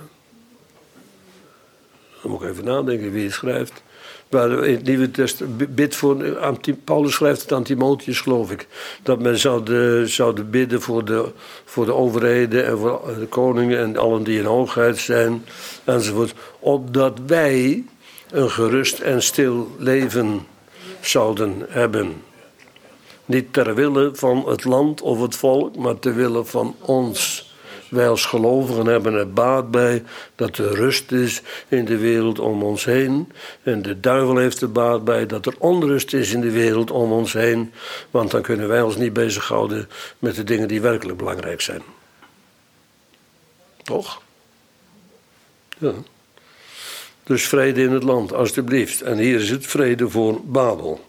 dan moet ik even nadenken wie het schrijft. Maar in het Nieuwe Testament bid voor, Paulus schrijft het aan Timotheus, geloof ik. Dat men zou, de, zou de bidden voor de, voor de overheden en voor de koningen en allen die in hoogheid zijn, enzovoort. Opdat wij een gerust en stil leven zouden hebben. Niet ter wille van het land of het volk, maar ter wille van ons. Wij als gelovigen hebben er baat bij dat er rust is in de wereld om ons heen. En de duivel heeft er baat bij dat er onrust is in de wereld om ons heen. Want dan kunnen wij ons niet bezighouden met de dingen die werkelijk belangrijk zijn. Toch? Ja. Dus vrede in het land, alstublieft. En hier is het vrede voor Babel.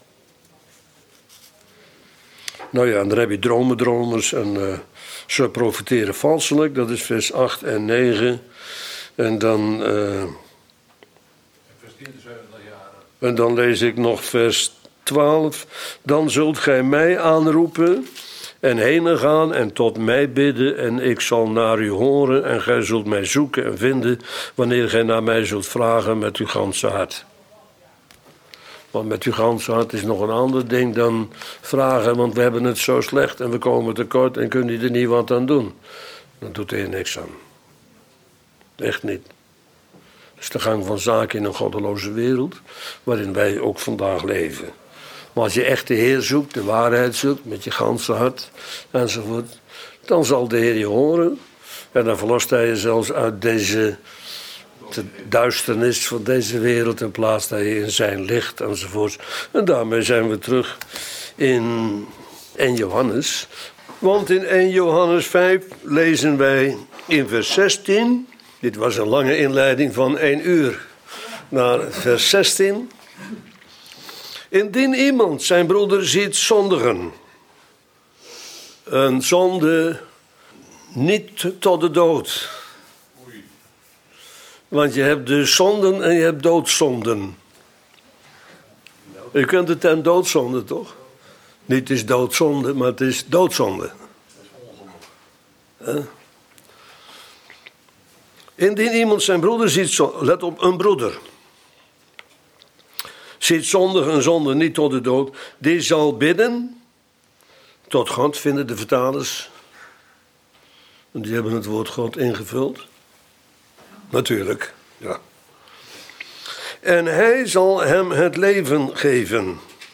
Nou ja, en dan heb je dromendromers en uh, ze profiteren valselijk. Dat is vers acht en negen. En dan... Uh, en dan lees ik nog vers twaalf. Dan zult gij mij aanroepen en heen gaan en tot mij bidden en ik zal naar u horen en gij zult mij zoeken en vinden wanneer gij naar mij zult vragen met uw ganse hart. Want met uw ganse hart is nog een ander ding dan vragen, want we hebben het zo slecht en we komen tekort en kunnen er niet wat aan doen. Dan doet hij er niks aan. Echt niet. Dat is de gang van zaken in een goddeloze wereld, waarin wij ook vandaag leven. Maar als je echt de Heer zoekt, de waarheid zoekt, met je ganse hart enzovoort, dan zal de Heer je horen. En dan verlost hij je zelfs uit deze de duisternis van deze wereld en plaatst hij je in zijn licht enzovoort. En daarmee zijn we terug in Eerste Johannes. Want in Eerste Johannes vijf lezen wij in vers zestien. Dit was een lange inleiding van één uur. Naar vers zestien. Indien iemand zijn broeder ziet zondigen. Een zonde niet tot de dood. Want je hebt dus zonden en je hebt doodzonden. Je kunt het ten doodzonde, toch? Niet is doodzonde, maar het is doodzonde. Huh? Indien iemand zijn broeder ziet, let op, een broeder. Ziet zondig en zonde niet tot de dood. Die zal bidden tot God, vinden de vertalers. En die hebben het woord God ingevuld. Natuurlijk, ja. En hij zal hem het leven geven.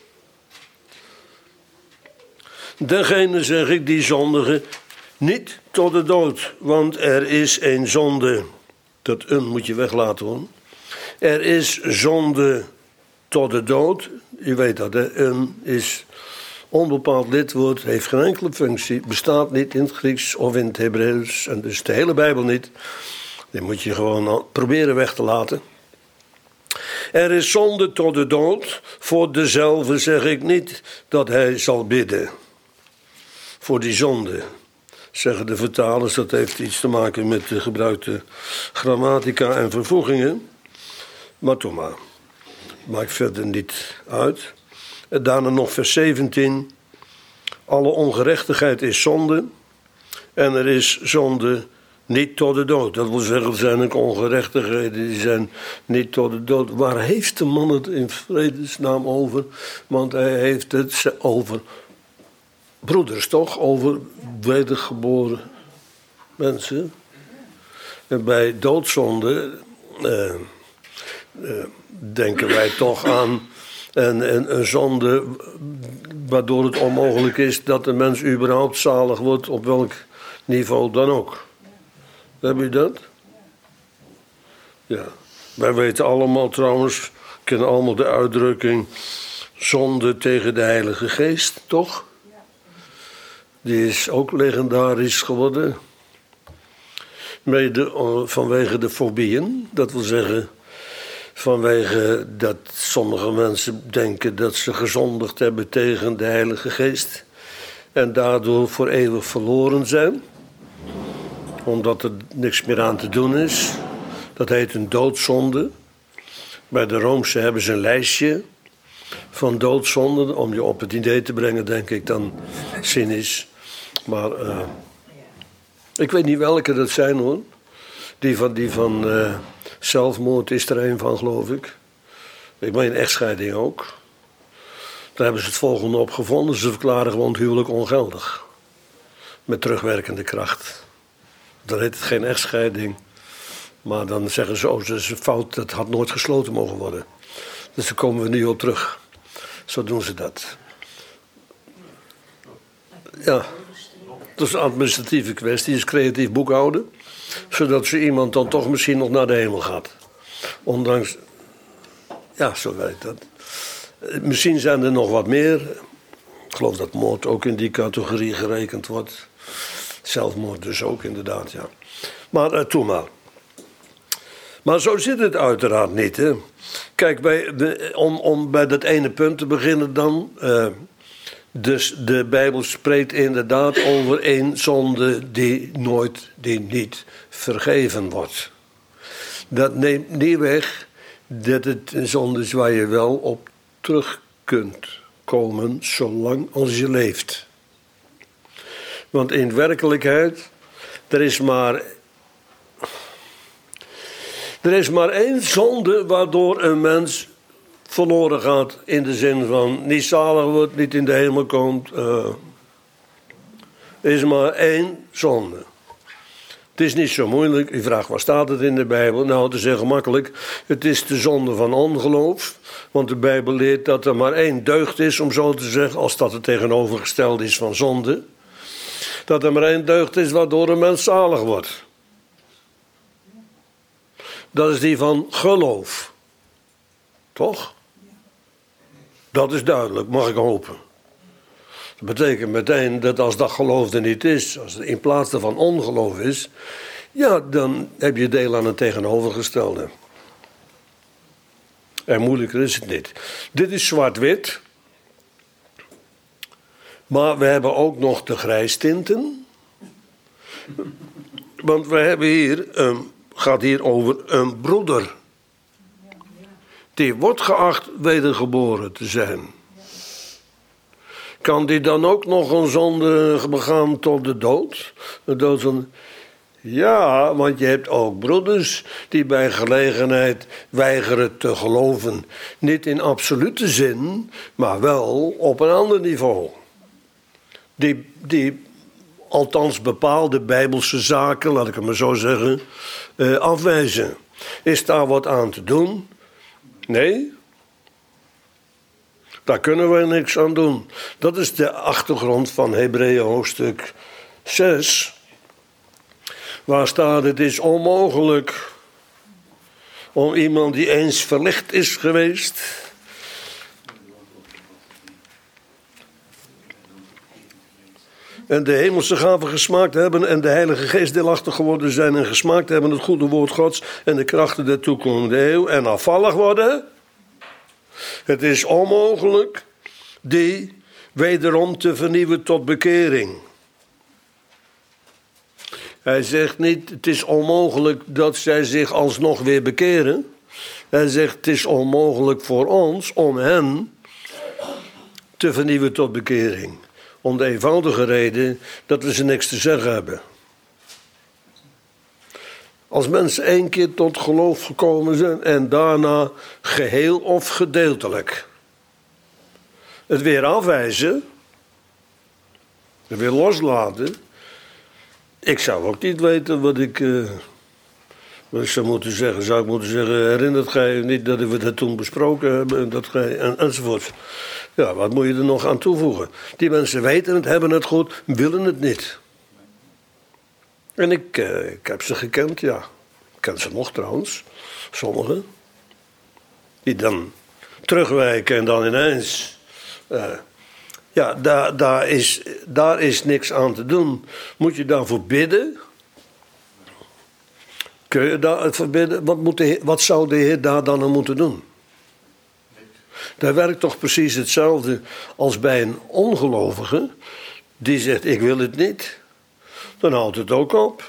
Degene, zeg ik, die zondigen niet tot de dood. Want er is een zonde. Dat een moet je weglaten hoor. Er is zonde tot de dood. Je weet dat, hè? Een is onbepaald lidwoord, heeft geen enkele functie. Bestaat niet in het Grieks of in het Hebreeuws. En dus de hele Bijbel niet. Die moet je gewoon proberen weg te laten. Er is zonde tot de dood. Voor dezelfde zeg ik niet dat hij zal bidden. Voor die zonde. Zeggen de vertalers, dat heeft iets te maken met de gebruikte grammatica en vervoegingen. Maar toch maar. Maakt verder niet uit. En daarna nog vers zeventien. Alle ongerechtigheid is zonde. En er is zonde niet tot de dood. Dat wil zeggen, er zijn ook ongerechtigheden die zijn niet tot de dood. Waar heeft de man het in vredesnaam over? Want hij heeft het over broeders, toch? Over wedergeboren mensen. En bij doodzonde eh, eh, denken wij toch aan een, een, een zonde waardoor het onmogelijk is dat de mens überhaupt zalig wordt, op welk niveau dan ook. Heb je dat? Ja. Wij weten allemaal trouwens, kennen allemaal de uitdrukking zonde tegen de Heilige Geest, toch? Die is ook legendarisch geworden. Mede vanwege de fobieën, dat wil zeggen vanwege dat sommige mensen denken dat ze gezondigd hebben tegen de Heilige Geest en daardoor voor eeuwig verloren zijn, omdat er niks meer aan te doen is. Dat heet een doodzonde. Bij de Roomse hebben ze een lijstje van doodzonden om je op het idee te brengen, denk ik dan cynisch. Maar uh, ik weet niet welke dat zijn hoor. Die van, die van uh, zelfmoord is er een van, geloof ik. Ik meen echtscheiding ook. Daar hebben ze het volgende op gevonden. Ze verklaren gewoon het huwelijk ongeldig. Met terugwerkende kracht. Dan heet het geen echtscheiding. Maar dan zeggen ze, oh, dat is een fout, dat had nooit gesloten mogen worden. Dus daar komen we nu op terug. Zo doen ze dat. Ja, dat is een administratieve kwestie, is creatief boekhouden. Zodat zo iemand dan toch misschien nog naar de hemel gaat. Ondanks, ja, zo weet dat. Misschien zijn er nog wat meer. Ik geloof dat moord ook in die categorie gerekend wordt. Zelfmoord dus ook, inderdaad, ja. Maar uh, toe maar. Maar zo zit het uiteraard niet, hè. Kijk, bij de, om, om bij dat ene punt te beginnen dan. Uh, dus de Bijbel spreekt inderdaad over één zonde die nooit, die niet vergeven wordt. Dat neemt niet weg dat het een zonde is waar je wel op terug kunt komen zolang als je leeft. Want in werkelijkheid, er is maar, er is maar één zonde waardoor een mens verloren gaat. In de zin van niet zalig wordt, niet in de hemel komt. Uh, er is maar één zonde. Het is niet zo moeilijk. U vraagt, waar staat het in de Bijbel? Nou, het is heel gemakkelijk. Het is de zonde van ongeloof. Want de Bijbel leert dat er maar één deugd is, om zo te zeggen, als dat het tegenovergestelde is van zonde. Dat er maar één deugd is waardoor een mens zalig wordt. Dat is die van geloof. Toch? Dat is duidelijk, mag ik hopen. Dat betekent meteen dat als dat geloof er niet is, als het in plaats daarvan ongeloof is, ja, dan heb je deel aan het tegenovergestelde. En moeilijker is het niet. Dit is zwart-wit. Maar we hebben ook nog de grijstinten. Want we hebben hier, um, gaat hier over een broeder. Die wordt geacht wedergeboren te zijn. Kan die dan ook nog een zonde begaan tot de dood? De dood van... Ja, want je hebt ook broeders die bij gelegenheid weigeren te geloven. Niet in absolute zin, maar wel op een ander niveau. Die, die althans bepaalde bijbelse zaken, laat ik het maar zo zeggen, uh, afwijzen. Is daar wat aan te doen? Nee. Daar kunnen we niks aan doen. Dat is de achtergrond van Hebreeën hoofdstuk zes. Waar staat, het is onmogelijk om iemand die eens verlicht is geweest, en de hemelse gaven gesmaakt hebben en de Heilige Geest deelachtig geworden zijn en gesmaakt hebben het goede woord Gods en de krachten der toekomende eeuw en afvallig worden. Het is onmogelijk die wederom te vernieuwen tot bekering. Hij zegt niet, het is onmogelijk dat zij zich alsnog weer bekeren. Hij zegt, het is onmogelijk voor ons om hen te vernieuwen tot bekering. Om de eenvoudige reden dat we ze niks te zeggen hebben. Als mensen één keer tot geloof gekomen zijn en daarna geheel of gedeeltelijk het weer afwijzen, het weer loslaten. Ik zou ook niet weten wat ik, uh, wat ik zou moeten zeggen. Zou ik moeten zeggen, herinnert gij u niet dat we dat toen besproken hebben dat gij, en, enzovoort. Ja, wat moet je er nog aan toevoegen? Die mensen weten het, hebben het goed, willen het niet. En ik, uh, ik heb ze gekend, ja. Ik ken ze nog trouwens, sommigen. Die dan terugwijken en dan ineens... Uh, ja, daar, daar, is, daar is niks aan te doen. Moet je daarvoor bidden? Kun je daar voor bidden? Wat, moet de Heer, wat zou de Heer daar dan aan moeten doen? Daar werkt toch precies hetzelfde als bij een ongelovige die zegt, ik wil het niet. Dan houdt het ook op.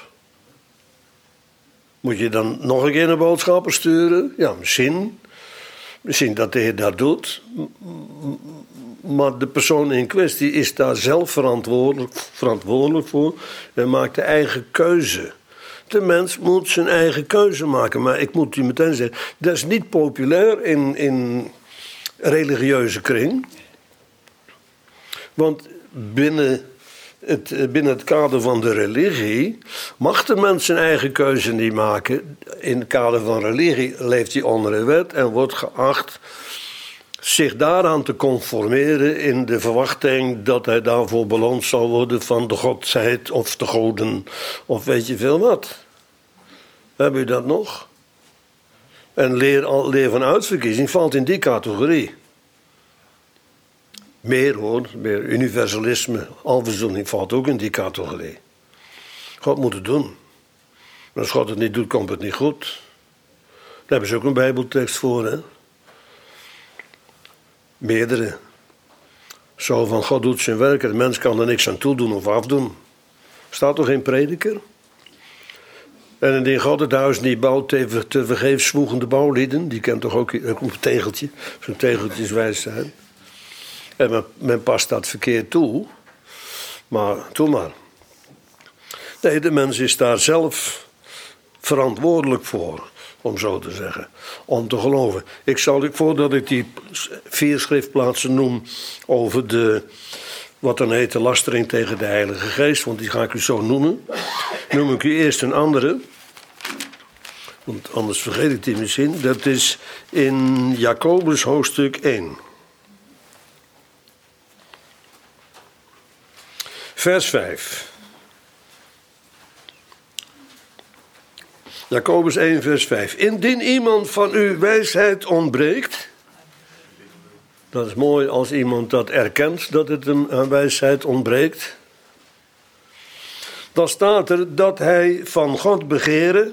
Moet je dan nog een keer een boodschapper sturen? Ja, misschien. Misschien dat de Heer dat doet. Maar de persoon in kwestie is daar zelf verantwoordelijk, verantwoordelijk voor en maakt de eigen keuze. De mens moet zijn eigen keuze maken. Maar ik moet u meteen zeggen, dat is niet populair in, in religieuze kring. Want binnen het, binnen het kader van de religie mag de mens zijn eigen keuze niet maken. In het kader van religie leeft hij onder de wet en wordt geacht zich daaraan te conformeren in de verwachting dat hij daarvoor beloond zal worden van de godsheid of de goden of weet je veel wat. Heb u dat nog? En leer, leer van uitverkiezing valt in die categorie. Meer hoor, meer universalisme, alverzoening valt ook in die categorie. God moet het doen. Maar als God het niet doet, komt het niet goed. Daar hebben ze ook een bijbeltekst voor, hè. Meerdere. Zo van, God doet zijn werk en de mens kan er niks aan toedoen of afdoen. Staat toch geen prediker? En indien God het huis niet bouwt, te vergeefs zwoegende bouwlieden. Die kent toch ook, ook een tegeltje. Zo'n tegeltje is wijsheid. En men, men past dat verkeerd toe. Maar, toe maar. Nee, de mens is daar zelf verantwoordelijk voor. Om zo te zeggen. Om te geloven. Ik zal, voordat ik die vier schriftplaatsen noem over de wat dan heet de lastering tegen de Heilige Geest, want die ga ik u zo noemen. Noem ik u eerst een andere, want anders vergeet ik die misschien. Dat is in Jacobus hoofdstuk één. Vers vijf. Jacobus één, vers vijf. Indien iemand van u wijsheid ontbreekt. Dat is mooi als iemand dat erkent, dat het hem aan wijsheid ontbreekt. Dan staat er dat hij van God begeren,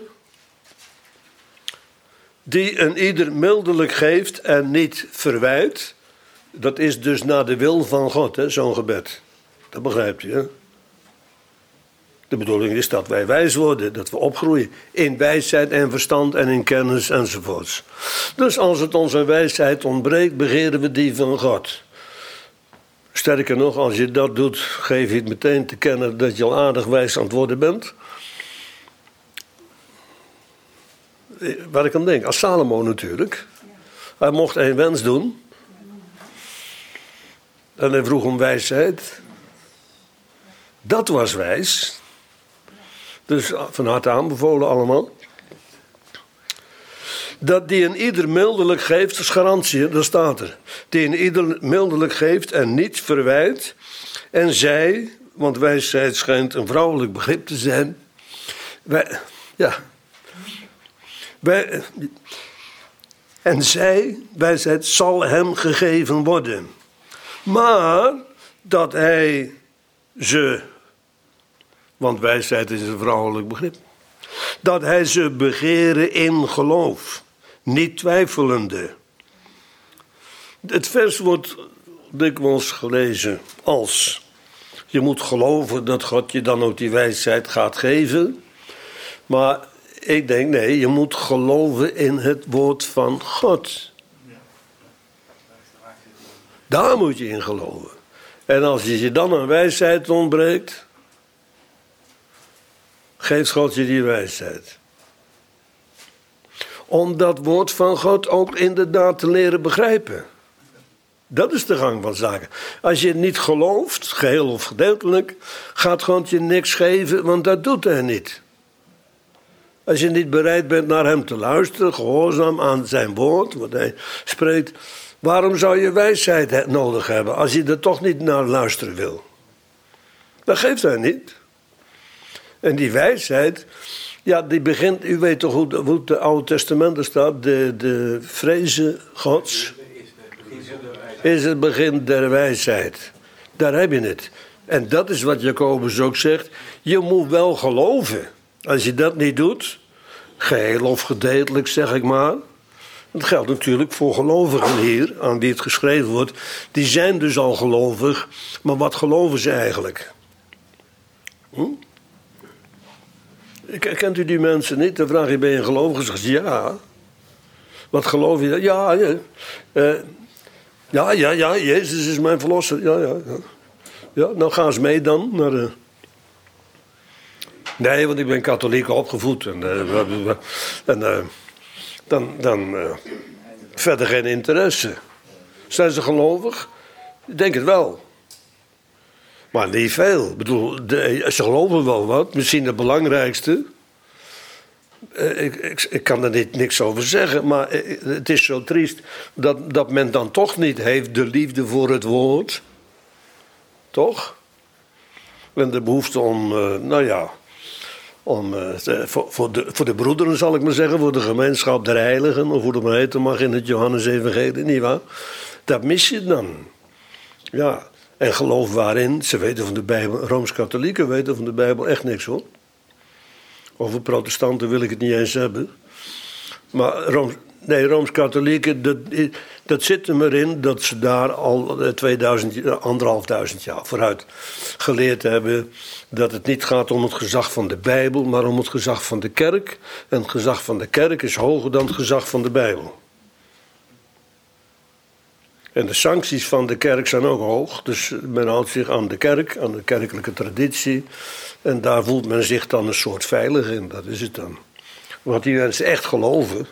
die een ieder mildelijk geeft en niet verwijt. Dat is dus naar de wil van God, hè, zo'n gebed. Dat begrijpt u, hè? De bedoeling is dat wij wijs worden, dat we opgroeien in wijsheid en verstand en in kennis enzovoorts. Dus als het ons aan wijsheid ontbreekt, begeren we die van God. Sterker nog, als je dat doet, geef je het meteen te kennen dat je al aardig wijs aan het worden bent. Waar ik aan denk, als Salomo natuurlijk. Hij mocht één wens doen. En hij vroeg om wijsheid. Dat was wijs. Dus van harte aanbevolen allemaal. Dat die een ieder mildelijk geeft, dat is garantie, dat staat er. Die een ieder mildelijk geeft en niet verwijt. En zij, want wijsheid schijnt een vrouwelijk begrip te zijn. Wij, ja. Wij, en zij, wijsheid, zal hem gegeven worden. Maar dat hij ze, want wijsheid is een vrouwelijk begrip, dat hij ze begeren in geloof, niet twijfelende. Het vers wordt dikwijls gelezen als: je moet geloven dat God je dan ook die wijsheid gaat geven. Maar ik denk, nee, je moet geloven in het woord van God. Daar moet je in geloven. En als je je dan aan wijsheid ontbreekt, geeft God je die wijsheid. Om dat woord van God ook inderdaad te leren begrijpen. Dat is de gang van zaken. Als je het niet gelooft, geheel of gedeeltelijk, gaat God je niks geven, want dat doet hij niet. Als je niet bereid bent naar hem te luisteren, gehoorzaam aan zijn woord, wat hij spreekt, waarom zou je wijsheid nodig hebben als je er toch niet naar luisteren wil? Dat geeft hij niet. En die wijsheid, ja, die begint, u weet toch hoe, hoe het Oude Testament er staat, de, de vrezen Gods is het begin der wijsheid. Daar heb je het. En dat is wat Jacobus ook zegt, je moet wel geloven. Als je dat niet doet, geheel of gedeeltelijk zeg ik maar. Dat geldt natuurlijk voor gelovigen hier, aan wie het geschreven wordt. Die zijn dus al gelovig, maar wat geloven ze eigenlijk? Hm? Kent u die mensen niet? Dan vraag je, ben je gelovig? Ze zeggen, ja. Wat geloof je? Ja, ja. Uh, ja, ja, ja, Jezus is mijn verlosser. Ja, ja, ja. Ja, nou gaan ze mee dan naar de... Nee, want ik ben katholiek opgevoed. En, uh, en uh, dan, dan uh, verder geen interesse. Zijn ze gelovig? Ik denk het wel. Maar niet veel. Ik bedoel, de, ze geloven wel wat. Misschien het belangrijkste. Uh, ik, ik, ik kan er niet, niks over zeggen. Maar uh, het is zo triest dat, dat men dan toch niet heeft de liefde voor het woord. Toch? En de behoefte om, uh, nou ja... Om, uh, voor, voor, de, voor de broederen zal ik maar zeggen, voor de gemeenschap der heiligen, of hoe dat maar heten mag in het Johannes-evangelie, nietwaar? Dat mis je dan. Ja, en geloof waarin? Ze weten van de Bijbel, Rooms-Katholieken weten van de Bijbel echt niks hoor. Over protestanten wil ik het niet eens hebben. Maar Rooms, nee, Rooms-Katholieken, dat, dat zit er maar in dat ze daar al tweeduizend, anderhalfduizend jaar vooruit geleerd hebben dat het niet gaat om het gezag van de Bijbel, maar om het gezag van de kerk. En het gezag van de kerk is hoger dan het gezag van de Bijbel. En de sancties van de kerk zijn ook hoog. Dus men houdt zich aan de kerk, aan de kerkelijke traditie. En daar voelt men zich dan een soort veilig in. Dat is het dan. Wat die mensen echt geloven,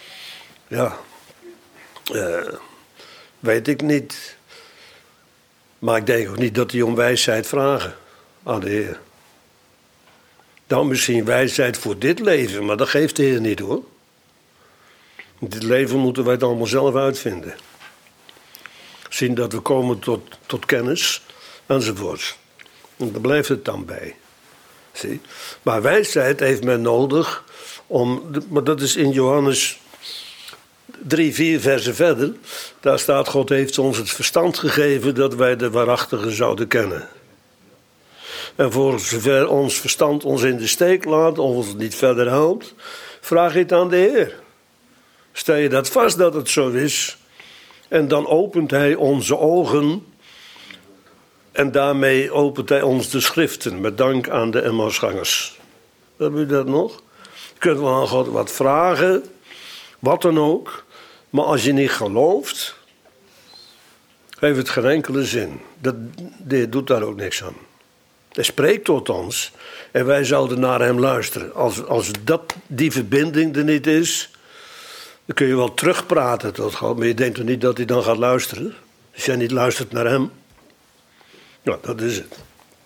ja, uh, weet ik niet. Maar ik denk ook niet dat die om wijsheid vragen aan de Heer. Dan misschien wijsheid voor dit leven, maar dat geeft de Heer niet hoor. In dit leven moeten wij het allemaal zelf uitvinden. Zien dat we komen tot, tot kennis enzovoort. En daar blijft het dan bij. Zie? Maar wijsheid heeft men nodig om, maar dat is in Johannes drie, vier versen verder. Daar staat: God heeft ons het verstand gegeven dat wij de waarachtige zouden kennen. En voor zover ons verstand ons in de steek laat of ons niet verder helpt, vraag je het aan de Heer. Stel je dat vast dat het zo is, en dan opent hij onze ogen en daarmee opent hij ons de schriften, met dank aan de Emmausgangers. Heb u dat nog? Je kunt wel aan God wat vragen, wat dan ook, maar als je niet gelooft, heeft het geen enkele zin. Dat, de Heer doet daar ook niks aan. Hij spreekt tot ons en wij zouden naar hem luisteren. Als, als dat, die verbinding er niet is, dan kun je wel terugpraten tot God, maar je denkt toch niet dat hij dan gaat luisteren? Als jij niet luistert naar hem. Nou, dat is het.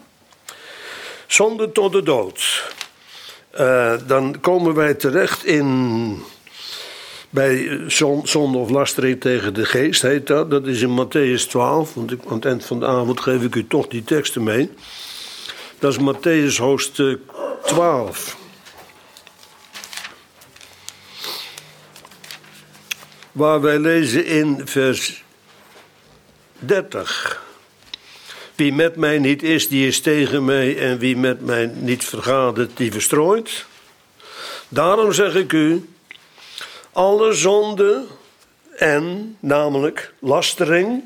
Zonde tot de dood. Uh, dan komen wij terecht in, bij zonde of lastering tegen de geest, heet dat. Dat is in Mattheüs twaalf, want ik, aan het eind van de avond geef ik u toch die teksten mee. Dat is Mattheüs hoofdstuk twaalf. Waar wij lezen in vers dertig. Wie met mij niet is, die is tegen mij. En wie met mij niet vergadert, die verstrooit. Daarom zeg ik u, alle zonde en, namelijk, lastering.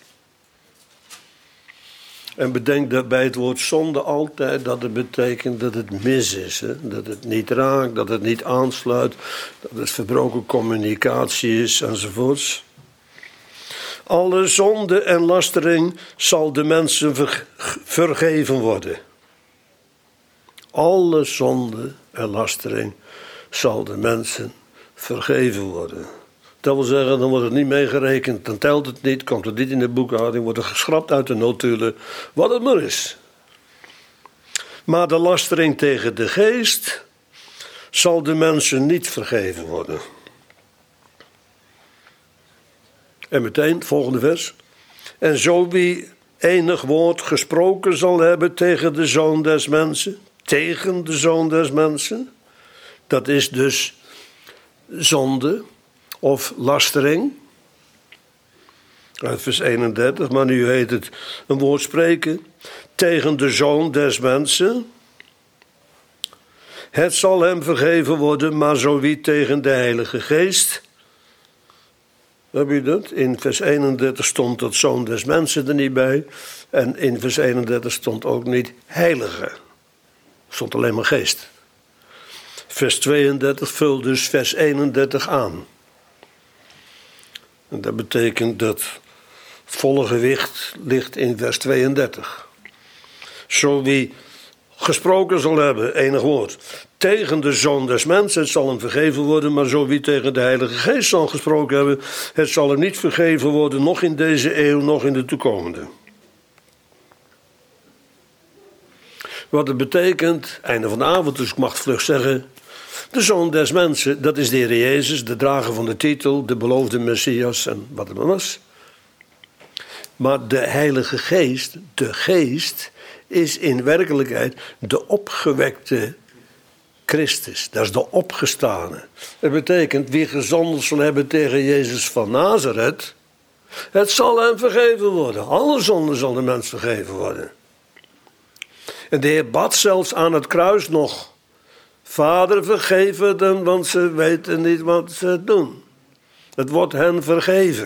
En bedenk dat bij het woord zonde altijd dat het betekent dat het mis is. Hè? Dat het niet raakt, dat het niet aansluit, dat het verbroken communicatie is enzovoorts. Alle zonde en lastering zal de mensen ver, vergeven worden. Alle zonde en lastering zal de mensen vergeven worden. Dat wil zeggen, dan wordt het niet meegerekend, dan telt het niet, komt het niet in de boekhouding, wordt er geschrapt uit de notulen, wat het maar is. Maar de lastering tegen de geest zal de mensen niet vergeven worden. En meteen, volgende vers. En zo wie enig woord gesproken zal hebben tegen de Zoon des Mensen, tegen de Zoon des Mensen, dat is dus zonde of lastering. Uit vers eenendertig, maar nu heet het een woord spreken. Tegen de Zoon des Mensen. Het zal hem vergeven worden, maar zo wie tegen de Heilige Geest. Heb je dat? In vers eenendertig stond dat Zoon des Mensen er niet bij. En in vers eenendertig stond ook niet Heilige. Er stond alleen maar Geest. Vers tweeëndertig vult dus vers eenendertig aan. En dat betekent dat het volle gewicht ligt in vers tweeëndertig. Zo wie gesproken zal hebben, enig woord, tegen de Zoon des Mensen, het zal hem vergeven worden, maar zo wie tegen de Heilige Geest zal gesproken hebben, het zal hem niet vergeven worden, nog in deze eeuw, nog in de toekomende. Wat het betekent, einde van de avond, dus ik mag het vlug zeggen, de Zoon des Mensen, dat is de Heer Jezus, de drager van de titel, de beloofde Messias en wat het maar was. Maar de Heilige Geest, de Geest, is in werkelijkheid de opgewekte Christus. Dat is de opgestane. Dat betekent, wie gezondigd zal hebben tegen Jezus van Nazareth, het zal hem vergeven worden. Alle zonden zal de mens vergeven worden. En de Heer bad zelfs aan het kruis nog: Vader, vergeef hen, want ze weten niet wat ze doen. Het wordt hen vergeven.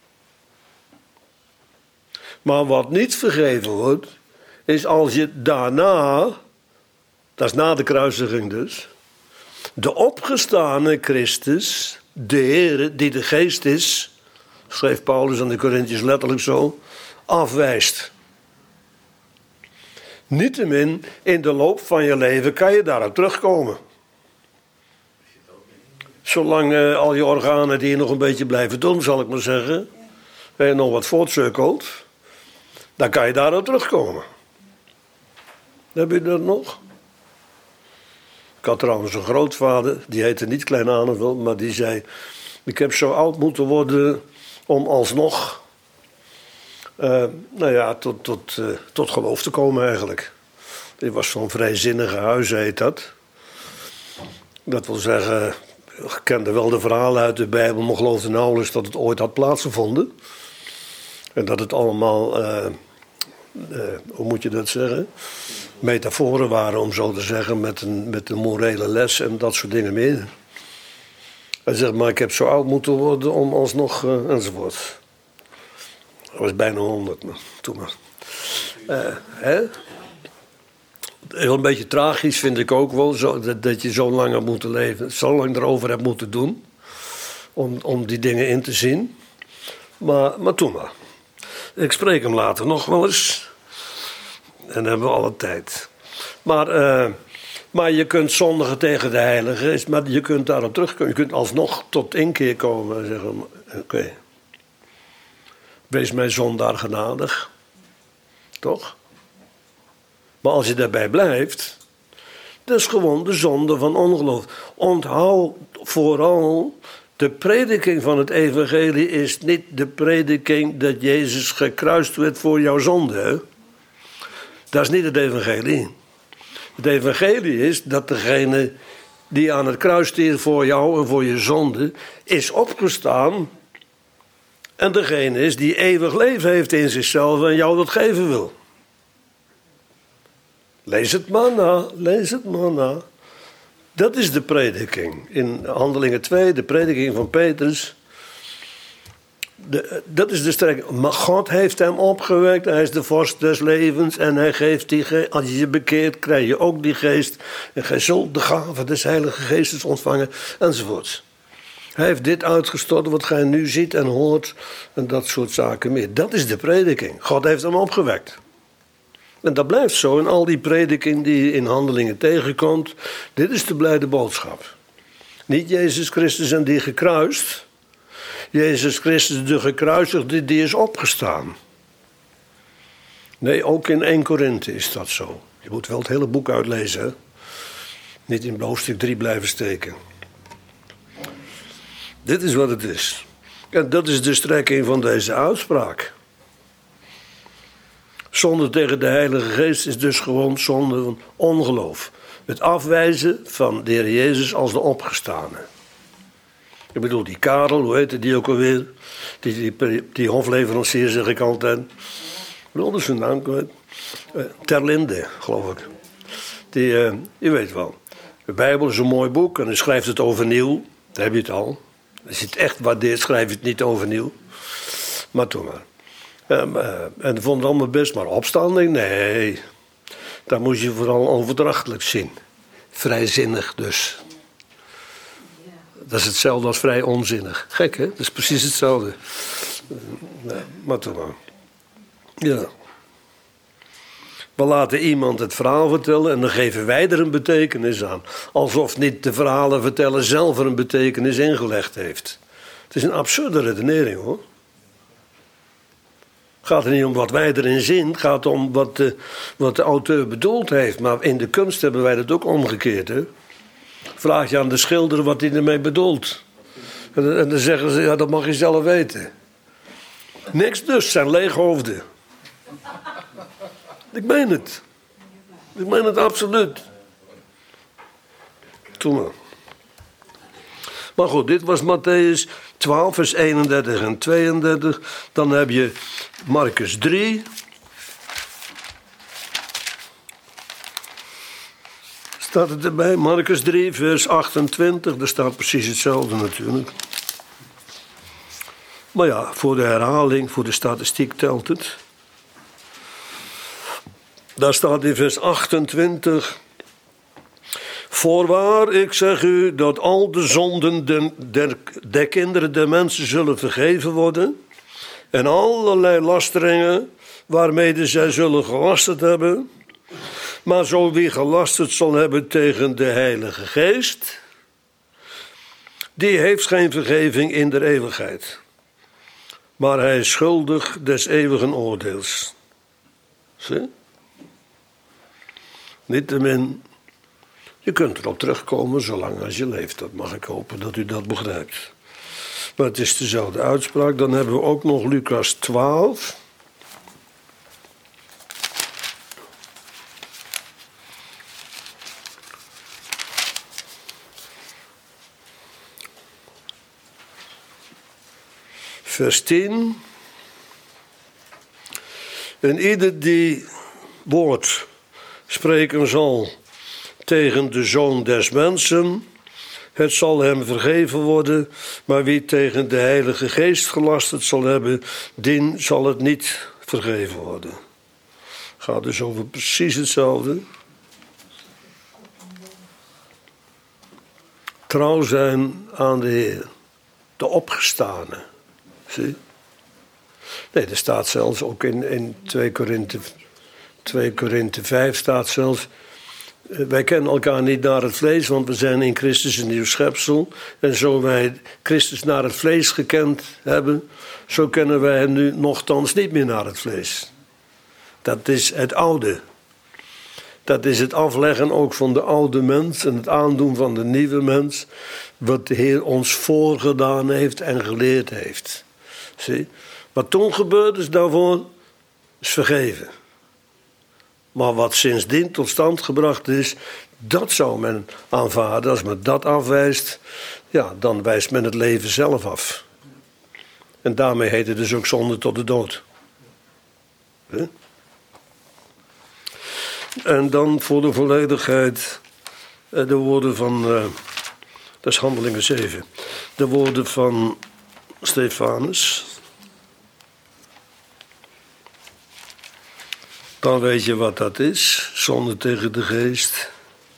Maar wat niet vergeven wordt, is als je daarna, dat is na de kruisiging dus, de opgestane Christus, de Heer die de Geest is, schreef Paulus aan de Korinthiërs letterlijk zo, afwijst. Niettemin, in de loop van je leven kan je daarop terugkomen. Zolang uh, al je organen die je nog een beetje blijven doen, zal ik maar zeggen, en je nog wat voortcirkelt, Dan kan je daarop terugkomen. Heb je dat nog? Ik had trouwens een grootvader, die heette niet Klein Aanenveld, maar die zei... Ik heb zo oud moeten worden om alsnog... Uh, nou ja, tot, tot, uh, tot geloof te komen eigenlijk. Dit was zo'n vrijzinnige huis, heet dat. Dat wil zeggen, ik kende wel de verhalen uit de Bijbel, maar geloofde nauwelijks dat het ooit had plaatsgevonden. En dat het allemaal, uh, uh, hoe moet je dat zeggen, metaforen waren, om zo te zeggen, met een, met een morele les en dat soort dingen meer. Hij zegt, maar ik heb zo oud moeten worden om alsnog, uh, enzovoort. Dat was bijna honderd, maar toen maar. Uh, hè? Heel een beetje tragisch vind ik ook wel, zo, dat, dat je zo lang hebt moeten leven, zo lang erover hebt moeten doen, om, om die dingen in te zien. Maar, maar toen maar. Ik spreek hem later nog wel eens. En dan hebben we alle tijd. Maar, uh, maar je kunt zondigen tegen de Heilige Geest, maar je kunt daarop terugkomen. Je kunt alsnog tot inkeer komen en zeggen, oké. Okay. Wees mij zondaar genadig. Toch? Maar als je daarbij blijft, dat is gewoon de zonde van ongeloof. Onthoud vooral, de prediking van het evangelie is niet de prediking dat Jezus gekruist werd voor jouw zonde. Hè? Dat is niet het evangelie. Het evangelie is dat degene die aan het kruis stierf voor jou en voor je zonde, is opgestaan. En degene is die eeuwig leven heeft in zichzelf en jou dat geven wil. Lees het maar na, lees het maar na. Dat is de prediking. In Handelingen twee, de prediking van Petrus. De, dat is de strekking. Maar God heeft hem opgewekt, hij is de vorst des levens en hij geeft die geest. Als je je bekeert, krijg je ook die geest. En gij zult de gave des Heilige Geestes ontvangen, enzovoorts. Hij heeft dit uitgestort wat gij nu ziet en hoort en dat soort zaken meer. Dat is de prediking. God heeft hem opgewekt. En dat blijft zo in al die prediking die je in Handelingen tegenkomt. Dit is de blijde boodschap. Niet Jezus Christus en die gekruist. Jezus Christus de gekruisigde, die is opgestaan. Nee, ook in Eerste Korinthe is dat zo. Je moet wel het hele boek uitlezen. Hè? Niet in hoofdstuk drie blijven steken. Dit is wat het is. En dat is de strekking van deze uitspraak. Zonde tegen de Heilige Geest is dus gewoon zonde van ongeloof. Het afwijzen van de Heer Jezus als de opgestane. Ik bedoel, die Karel, hoe heette die ook alweer? Die, die, die hofleverancier, zeg ik altijd. Ik bedoel, dat is zijn naam kwijt. Uh, Terlinde, geloof ik. Die, uh, je weet wel. De Bijbel is een mooi boek en hij schrijft het overnieuw. Daar heb je het al. Als je het echt waardeert, schrijf je het niet overnieuw. Maar toen maar. Um, uh, en dat vond het allemaal best, maar opstanding, nee. Daar moest je vooral overdrachtelijk zien. Vrijzinnig dus. Dat is hetzelfde als vrij onzinnig. Gek, hè? Dat is precies hetzelfde. Uh, nee, maar toen maar. Ja. We laten iemand het verhaal vertellen en dan geven wij er een betekenis aan. Alsof niet de verhalen vertellen zelf er een betekenis ingelegd heeft. Het is een absurde redenering, hoor. Het gaat er niet om wat wij erin zien, het gaat om wat de, wat de auteur bedoeld heeft. Maar in de kunst hebben wij dat ook omgekeerd, hè. Vraag je aan de schilder wat hij ermee bedoelt. En, en dan zeggen ze, ja, dat mag je zelf weten. Niks dus, zijn leeg hoofden. Ik meen het. Ik meen het absoluut. Toen maar. Maar goed, dit was Mattheüs twaalf, vers eenendertig en tweeëndertig. Dan heb je Marcus drie. Staat het erbij? Marcus drie, vers achtentwintig. Daar staat precies hetzelfde natuurlijk. Maar ja, voor de herhaling, voor de statistiek telt het. Daar staat in vers achtentwintig. Voorwaar, ik zeg u, dat al de zonden der, der, der kinderen der mensen zullen vergeven worden. En allerlei lasteringen waarmee zij zullen gelasterd hebben. Maar zo wie gelasterd zal hebben tegen de Heilige Geest, die heeft geen vergeving in der eeuwigheid. Maar hij is schuldig des eeuwigen oordeels. Zie? Niettemin, je kunt erop terugkomen zolang als je leeft. Dat mag ik hopen dat u dat begrijpt. Maar het is dezelfde uitspraak. Dan hebben we ook nog Lucas twaalf. Vers tien. En ieder die woord spreken zal tegen de Zoon des Mensen, het zal hem vergeven worden, maar wie tegen de Heilige Geest gelasterd zal hebben, dien zal het niet vergeven worden. Gaat dus over precies hetzelfde. Trouw zijn aan de Heer, de opgestane. Zie? Nee, er staat zelfs ook in, in twee Korinthe vijf staat zelfs, wij kennen elkaar niet naar het vlees, want we zijn in Christus een nieuw schepsel. En zo wij Christus naar het vlees gekend hebben, zo kennen wij hem nu nochtans niet meer naar het vlees. Dat is het oude. Dat is het afleggen ook van de oude mens en het aandoen van de nieuwe mens, wat de Heer ons voorgedaan heeft en geleerd heeft. Zie? Wat toen gebeurd is daarvoor, is vergeven. Maar wat sindsdien tot stand gebracht is, dat zou men aanvaarden. Als men dat afwijst, ja, dan wijst men het leven zelf af. En daarmee heet het dus ook zonde tot de dood. He? En dan voor de volledigheid de woorden van, uh, dat is Handelingen zeven, de woorden van Stefanus. Dan weet je wat dat is, zonde tegen de geest.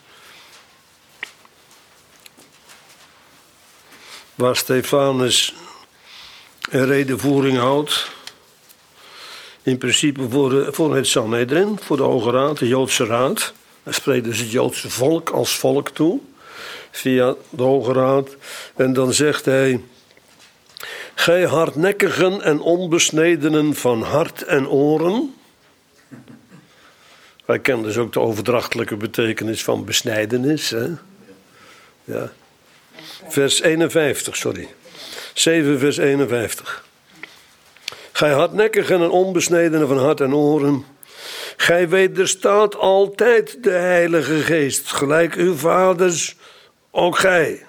Waar Stefanus een redevoering houdt, in principe voor, de, voor het Sanhedrin, voor de Hoge Raad, de Joodse Raad. Hij spreekt dus het Joodse volk als volk toe, via de Hoge Raad. En dan zegt hij: gij hardnekkigen en onbesnedenen van hart en oren. Wij kennen dus ook de overdrachtelijke betekenis van besnijdenis. Hè? Ja. Vers eenenvijftig, sorry. zeven vers eenenvijftig. Gij hardnekkigen en onbesnedenen van hart en oren. Gij wederstaat altijd de Heilige Geest, gelijk uw vaders, ook gij.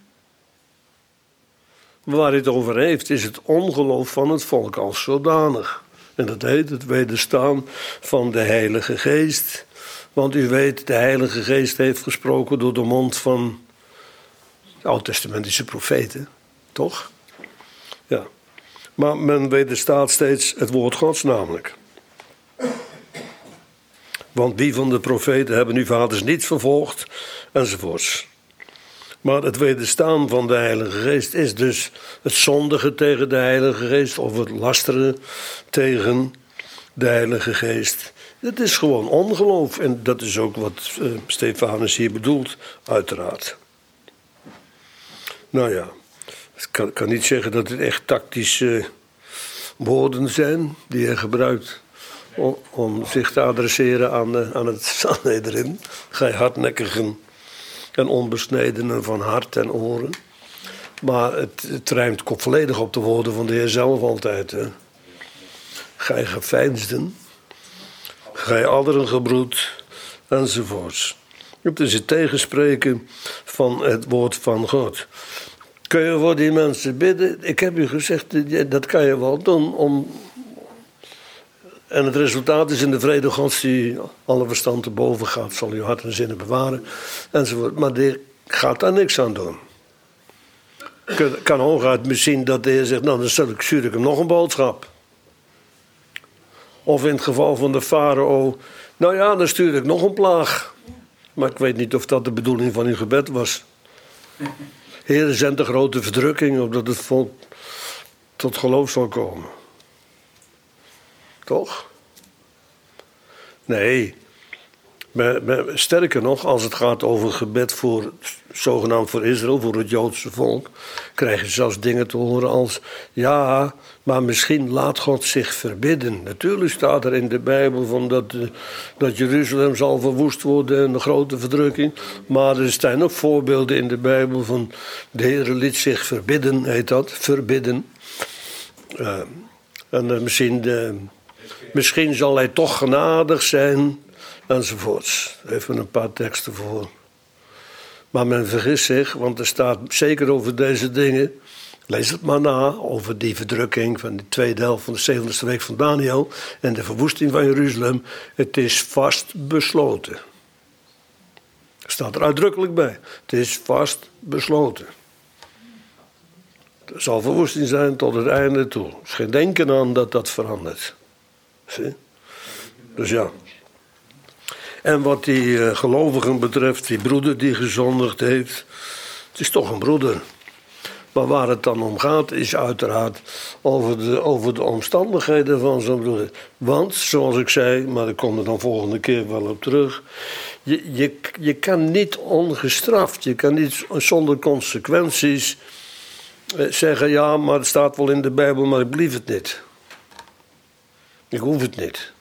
Waar hij het over heeft, is het ongeloof van het volk als zodanig. En dat heet het wederstaan van de Heilige Geest. Want u weet, de Heilige Geest heeft gesproken door de mond van de Oud-testamentische profeten. Toch? Ja. Maar men wederstaat steeds het woord Gods namelijk. Want wie van de profeten hebben uw vaders niet vervolgd? Enzovoorts. Maar het wederstaan van de Heilige Geest is dus het zondigen tegen de Heilige Geest of het lasteren tegen de Heilige Geest. Het is gewoon ongeloof en dat is ook wat uh, Stefanus hier bedoelt, uiteraard. Nou ja, ik kan, kan niet zeggen dat het echt tactische woorden zijn die hij gebruikt om, om zich te adresseren aan, de, aan het Sanhedrin. Gij hardnekkigen en onbesnedenen van hart en oren. Maar het, het rijmt volledig op de woorden van de Heer zelf altijd. Hè. Gij geveinsden, gij adderen gebroed, enzovoorts. Het is het tegenspreken van het woord van God. Kun je voor die mensen bidden? Ik heb u gezegd, dat kan je wel doen. Om... En het resultaat is in de vrede Gods die alle verstand te boven gaat, zal uw hart en zinnen bewaren, enzovoort. Maar die gaat daar niks aan doen. Kan, kan hooguit misschien dat de Heer zegt, nou dan stuur ik hem nog een boodschap. Of in het geval van de farao, nou ja, dan stuur ik nog een plaag. Maar ik weet niet of dat de bedoeling van uw gebed was. Heer, zendt de grote verdrukking, opdat het volk tot geloof zal komen. Toch? Nee, Maar, maar sterker nog, als het gaat over gebed voor, zogenaamd voor Israël, voor het Joodse volk, krijg je zelfs dingen te horen als, ja, maar misschien laat God zich verbidden. Natuurlijk staat er in de Bijbel van dat, uh, dat Jeruzalem zal verwoest worden en de grote verdrukking. Maar er zijn ook voorbeelden in de Bijbel van de Heer liet zich verbidden, heet dat, verbidden. Uh, en uh, misschien, uh, misschien zal hij toch genadig zijn, enzovoorts. Even een paar teksten voor. Maar men vergist zich, want er staat zeker over deze dingen. Lees het maar na, over die verdrukking van de tweede helft van de zeventigste week van Daniel en de verwoesting van Jeruzalem. Het is vast besloten. Er staat er uitdrukkelijk bij. Het is vast besloten. Er zal verwoesting zijn tot het einde toe. Er is geen denken aan dat dat verandert. Zie? Dus ja. En wat die uh, gelovigen betreft, die broeder die gezondigd heeft, het is toch een broeder. Maar waar het dan om gaat, is uiteraard over de, over de omstandigheden van zo'n broeder. Want, zoals ik zei, maar ik kom er dan volgende keer wel op terug. Je, je, je kan niet ongestraft, je kan niet zonder consequenties eh, zeggen, ja, maar het staat wel in de Bijbel, maar ik belief het niet. Ik hoef het niet.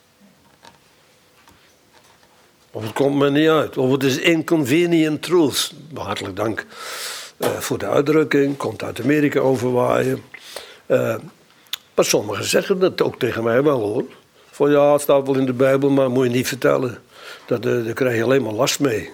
Of het komt me niet uit. Of het is inconvenient truth. Hartelijk dank uh, voor de uitdrukking. Komt uit Amerika overwaaien. Uh, maar sommigen zeggen dat ook tegen mij wel hoor. Van ja, het staat wel in de Bijbel, maar moet je niet vertellen. Dat, uh, daar krijg je alleen maar last mee.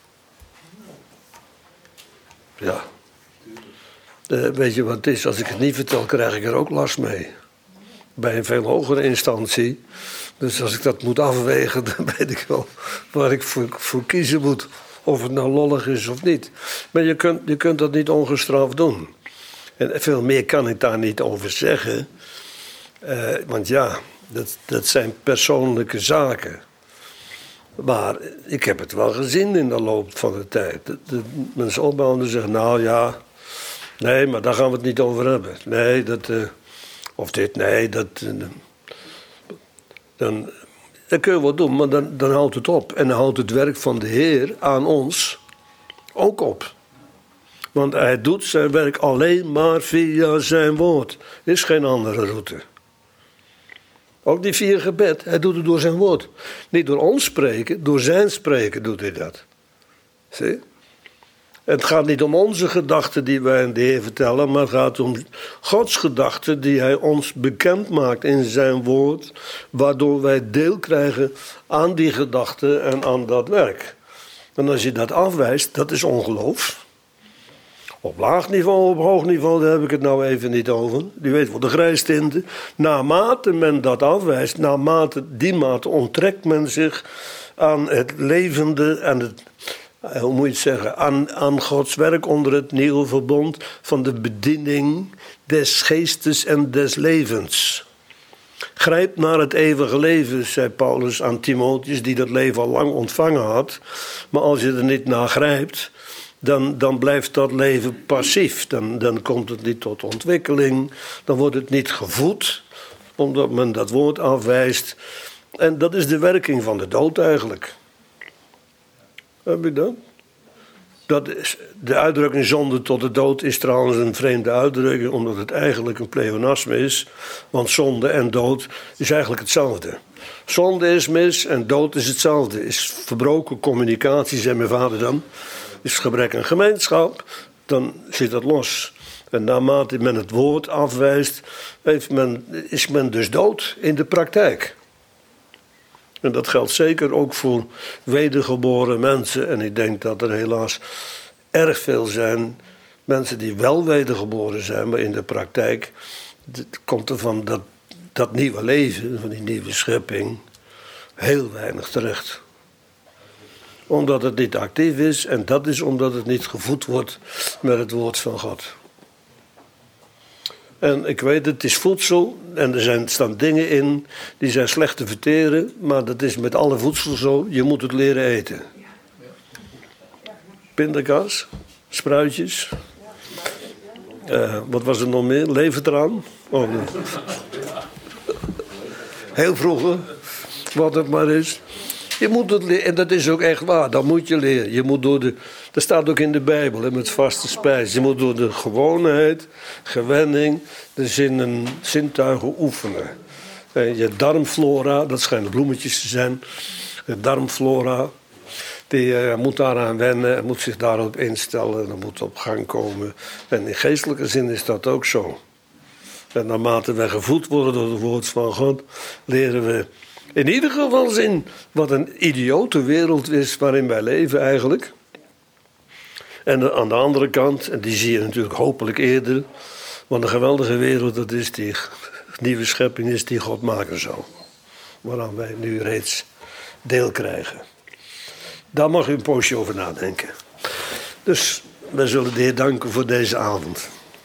Ja. Uh, weet je wat het is? Als ik het niet vertel, krijg ik er ook last mee. Bij een veel hogere instantie. Dus als ik dat moet afwegen, dan weet ik wel waar ik voor, voor kiezen moet. Of het nou lollig is of niet. Maar je kunt, je kunt dat niet ongestraft doen. En veel meer kan ik daar niet over zeggen. Uh, want ja, dat, dat zijn persoonlijke zaken. Maar ik heb het wel gezien in de loop van de tijd. De, de mensen opbouwen zeggen, nou ja, nee, maar daar gaan we het niet over hebben. Nee, dat, uh, of dit, nee, dat... Uh, Dan, dat kun je wel doen, maar dan, dan houdt het op. En dan houdt het werk van de Heer aan ons ook op. Want hij doet zijn werk alleen maar via zijn woord. Er is geen andere route. Ook niet via gebed, hij doet het door zijn woord. Niet door ons spreken, door zijn spreken doet hij dat. Zie? Het gaat niet om onze gedachten die wij aan de Heer vertellen, maar het gaat om Gods gedachten die hij ons bekend maakt in zijn woord, waardoor wij deel krijgen aan die gedachten en aan dat werk. En als je dat afwijst, dat is ongeloof. Op laag niveau, op hoog niveau, daar heb ik het nou even niet over. Die weet wel, de grijstinten. Naarmate men dat afwijst, naarmate die mate onttrekt men zich aan het levende en het... Hoe moet je het zeggen? Aan, aan Gods werk onder het nieuwe verbond van de bediening des geestes en des levens. Grijp naar het eeuwige leven, zei Paulus aan Timotheus, die dat leven al lang ontvangen had. Maar als je er niet naar grijpt, dan, dan blijft dat leven passief. Dan, dan komt het niet tot ontwikkeling, dan wordt het niet gevoed, omdat men dat woord afwijst. En dat is de werking van de dood eigenlijk. Heb je dat? Dat is, de uitdrukking zonde tot de dood is trouwens een vreemde uitdrukking, omdat het eigenlijk een pleonasme is. Want zonde en dood is eigenlijk hetzelfde. Zonde is mis en dood is hetzelfde. Is verbroken communicatie, zei mijn vader dan. Is gebrek aan gemeenschap, dan zit dat los. En naarmate men het woord afwijst, heeft men, is men dus dood in de praktijk. En dat geldt zeker ook voor wedergeboren mensen. En ik denk dat er helaas erg veel zijn mensen die wel wedergeboren zijn, maar in de praktijk komt er van dat, dat nieuwe leven, van die nieuwe schepping, heel weinig terecht. Omdat het niet actief is en dat is omdat het niet gevoed wordt met het woord van God. En ik weet, het is voedsel en er zijn, staan dingen in die zijn slecht te verteren, maar dat is met alle voedsel zo, je moet het leren eten. Pindakaas, spruitjes, uh, wat was er nog meer? Levertraan. Oh, nee. Heel vroeger, wat het maar is. Je moet het leren, en dat is ook echt waar, dat moet je leren. Je moet door de, dat staat ook in de Bijbel, hè, met vaste spijs. Je moet door de gewoonheid, gewenning, de zinnen, zintuigen oefenen. En je darmflora, dat schijnen bloemetjes te zijn. De darmflora, die uh, moet daaraan wennen, moet zich daarop instellen, dat moet op gang komen. En in geestelijke zin is dat ook zo. En naarmate wij gevoed worden door het woord van God, leren we in ieder geval zien wat een idiote wereld is waarin wij leven eigenlijk. En aan de andere kant, en die zie je natuurlijk hopelijk eerder, wat een geweldige wereld dat is, die nieuwe schepping is die God maken zal. Waaraan wij nu reeds deel krijgen. Daar mag u een poosje over nadenken. Dus wij zullen de Heer danken voor deze avond.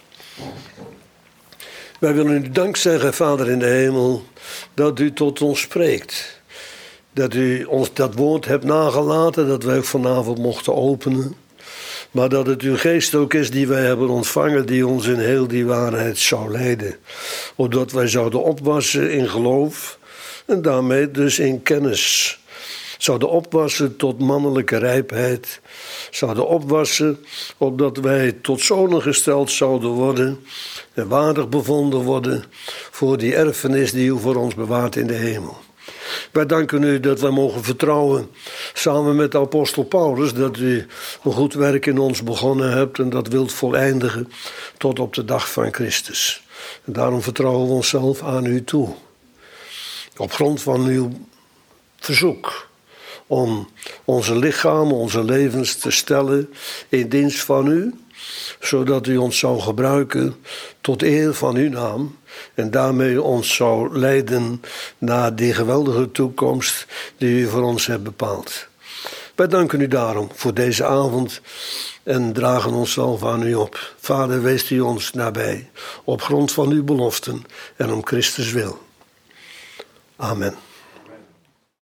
Wij willen u dank zeggen, Vader in de hemel, dat u tot ons spreekt. Dat u ons dat woord hebt nagelaten, dat wij ook vanavond mochten openen. Maar dat het uw geest ook is die wij hebben ontvangen, die ons in heel die waarheid zou leiden. Opdat wij zouden opwassen in geloof en daarmee dus in kennis. Zouden opwassen tot mannelijke rijpheid. Zouden opwassen opdat wij tot zonen gesteld zouden worden en waardig bevonden worden voor die erfenis die u voor ons bewaart in de hemel. Wij danken u dat wij mogen vertrouwen, samen met de apostel Paulus, dat u een goed werk in ons begonnen hebt en dat wilt voleindigen tot op de dag van Christus. En daarom vertrouwen we onszelf aan u toe. Op grond van uw verzoek om onze lichamen, onze levens te stellen in dienst van u, zodat u ons zou gebruiken tot eer van uw naam en daarmee ons zou leiden naar die geweldige toekomst die u voor ons hebt bepaald. Wij danken u daarom voor deze avond en dragen onszelf aan u op. Vader, wees u ons nabij, op grond van uw beloften en om Christus wil. Amen.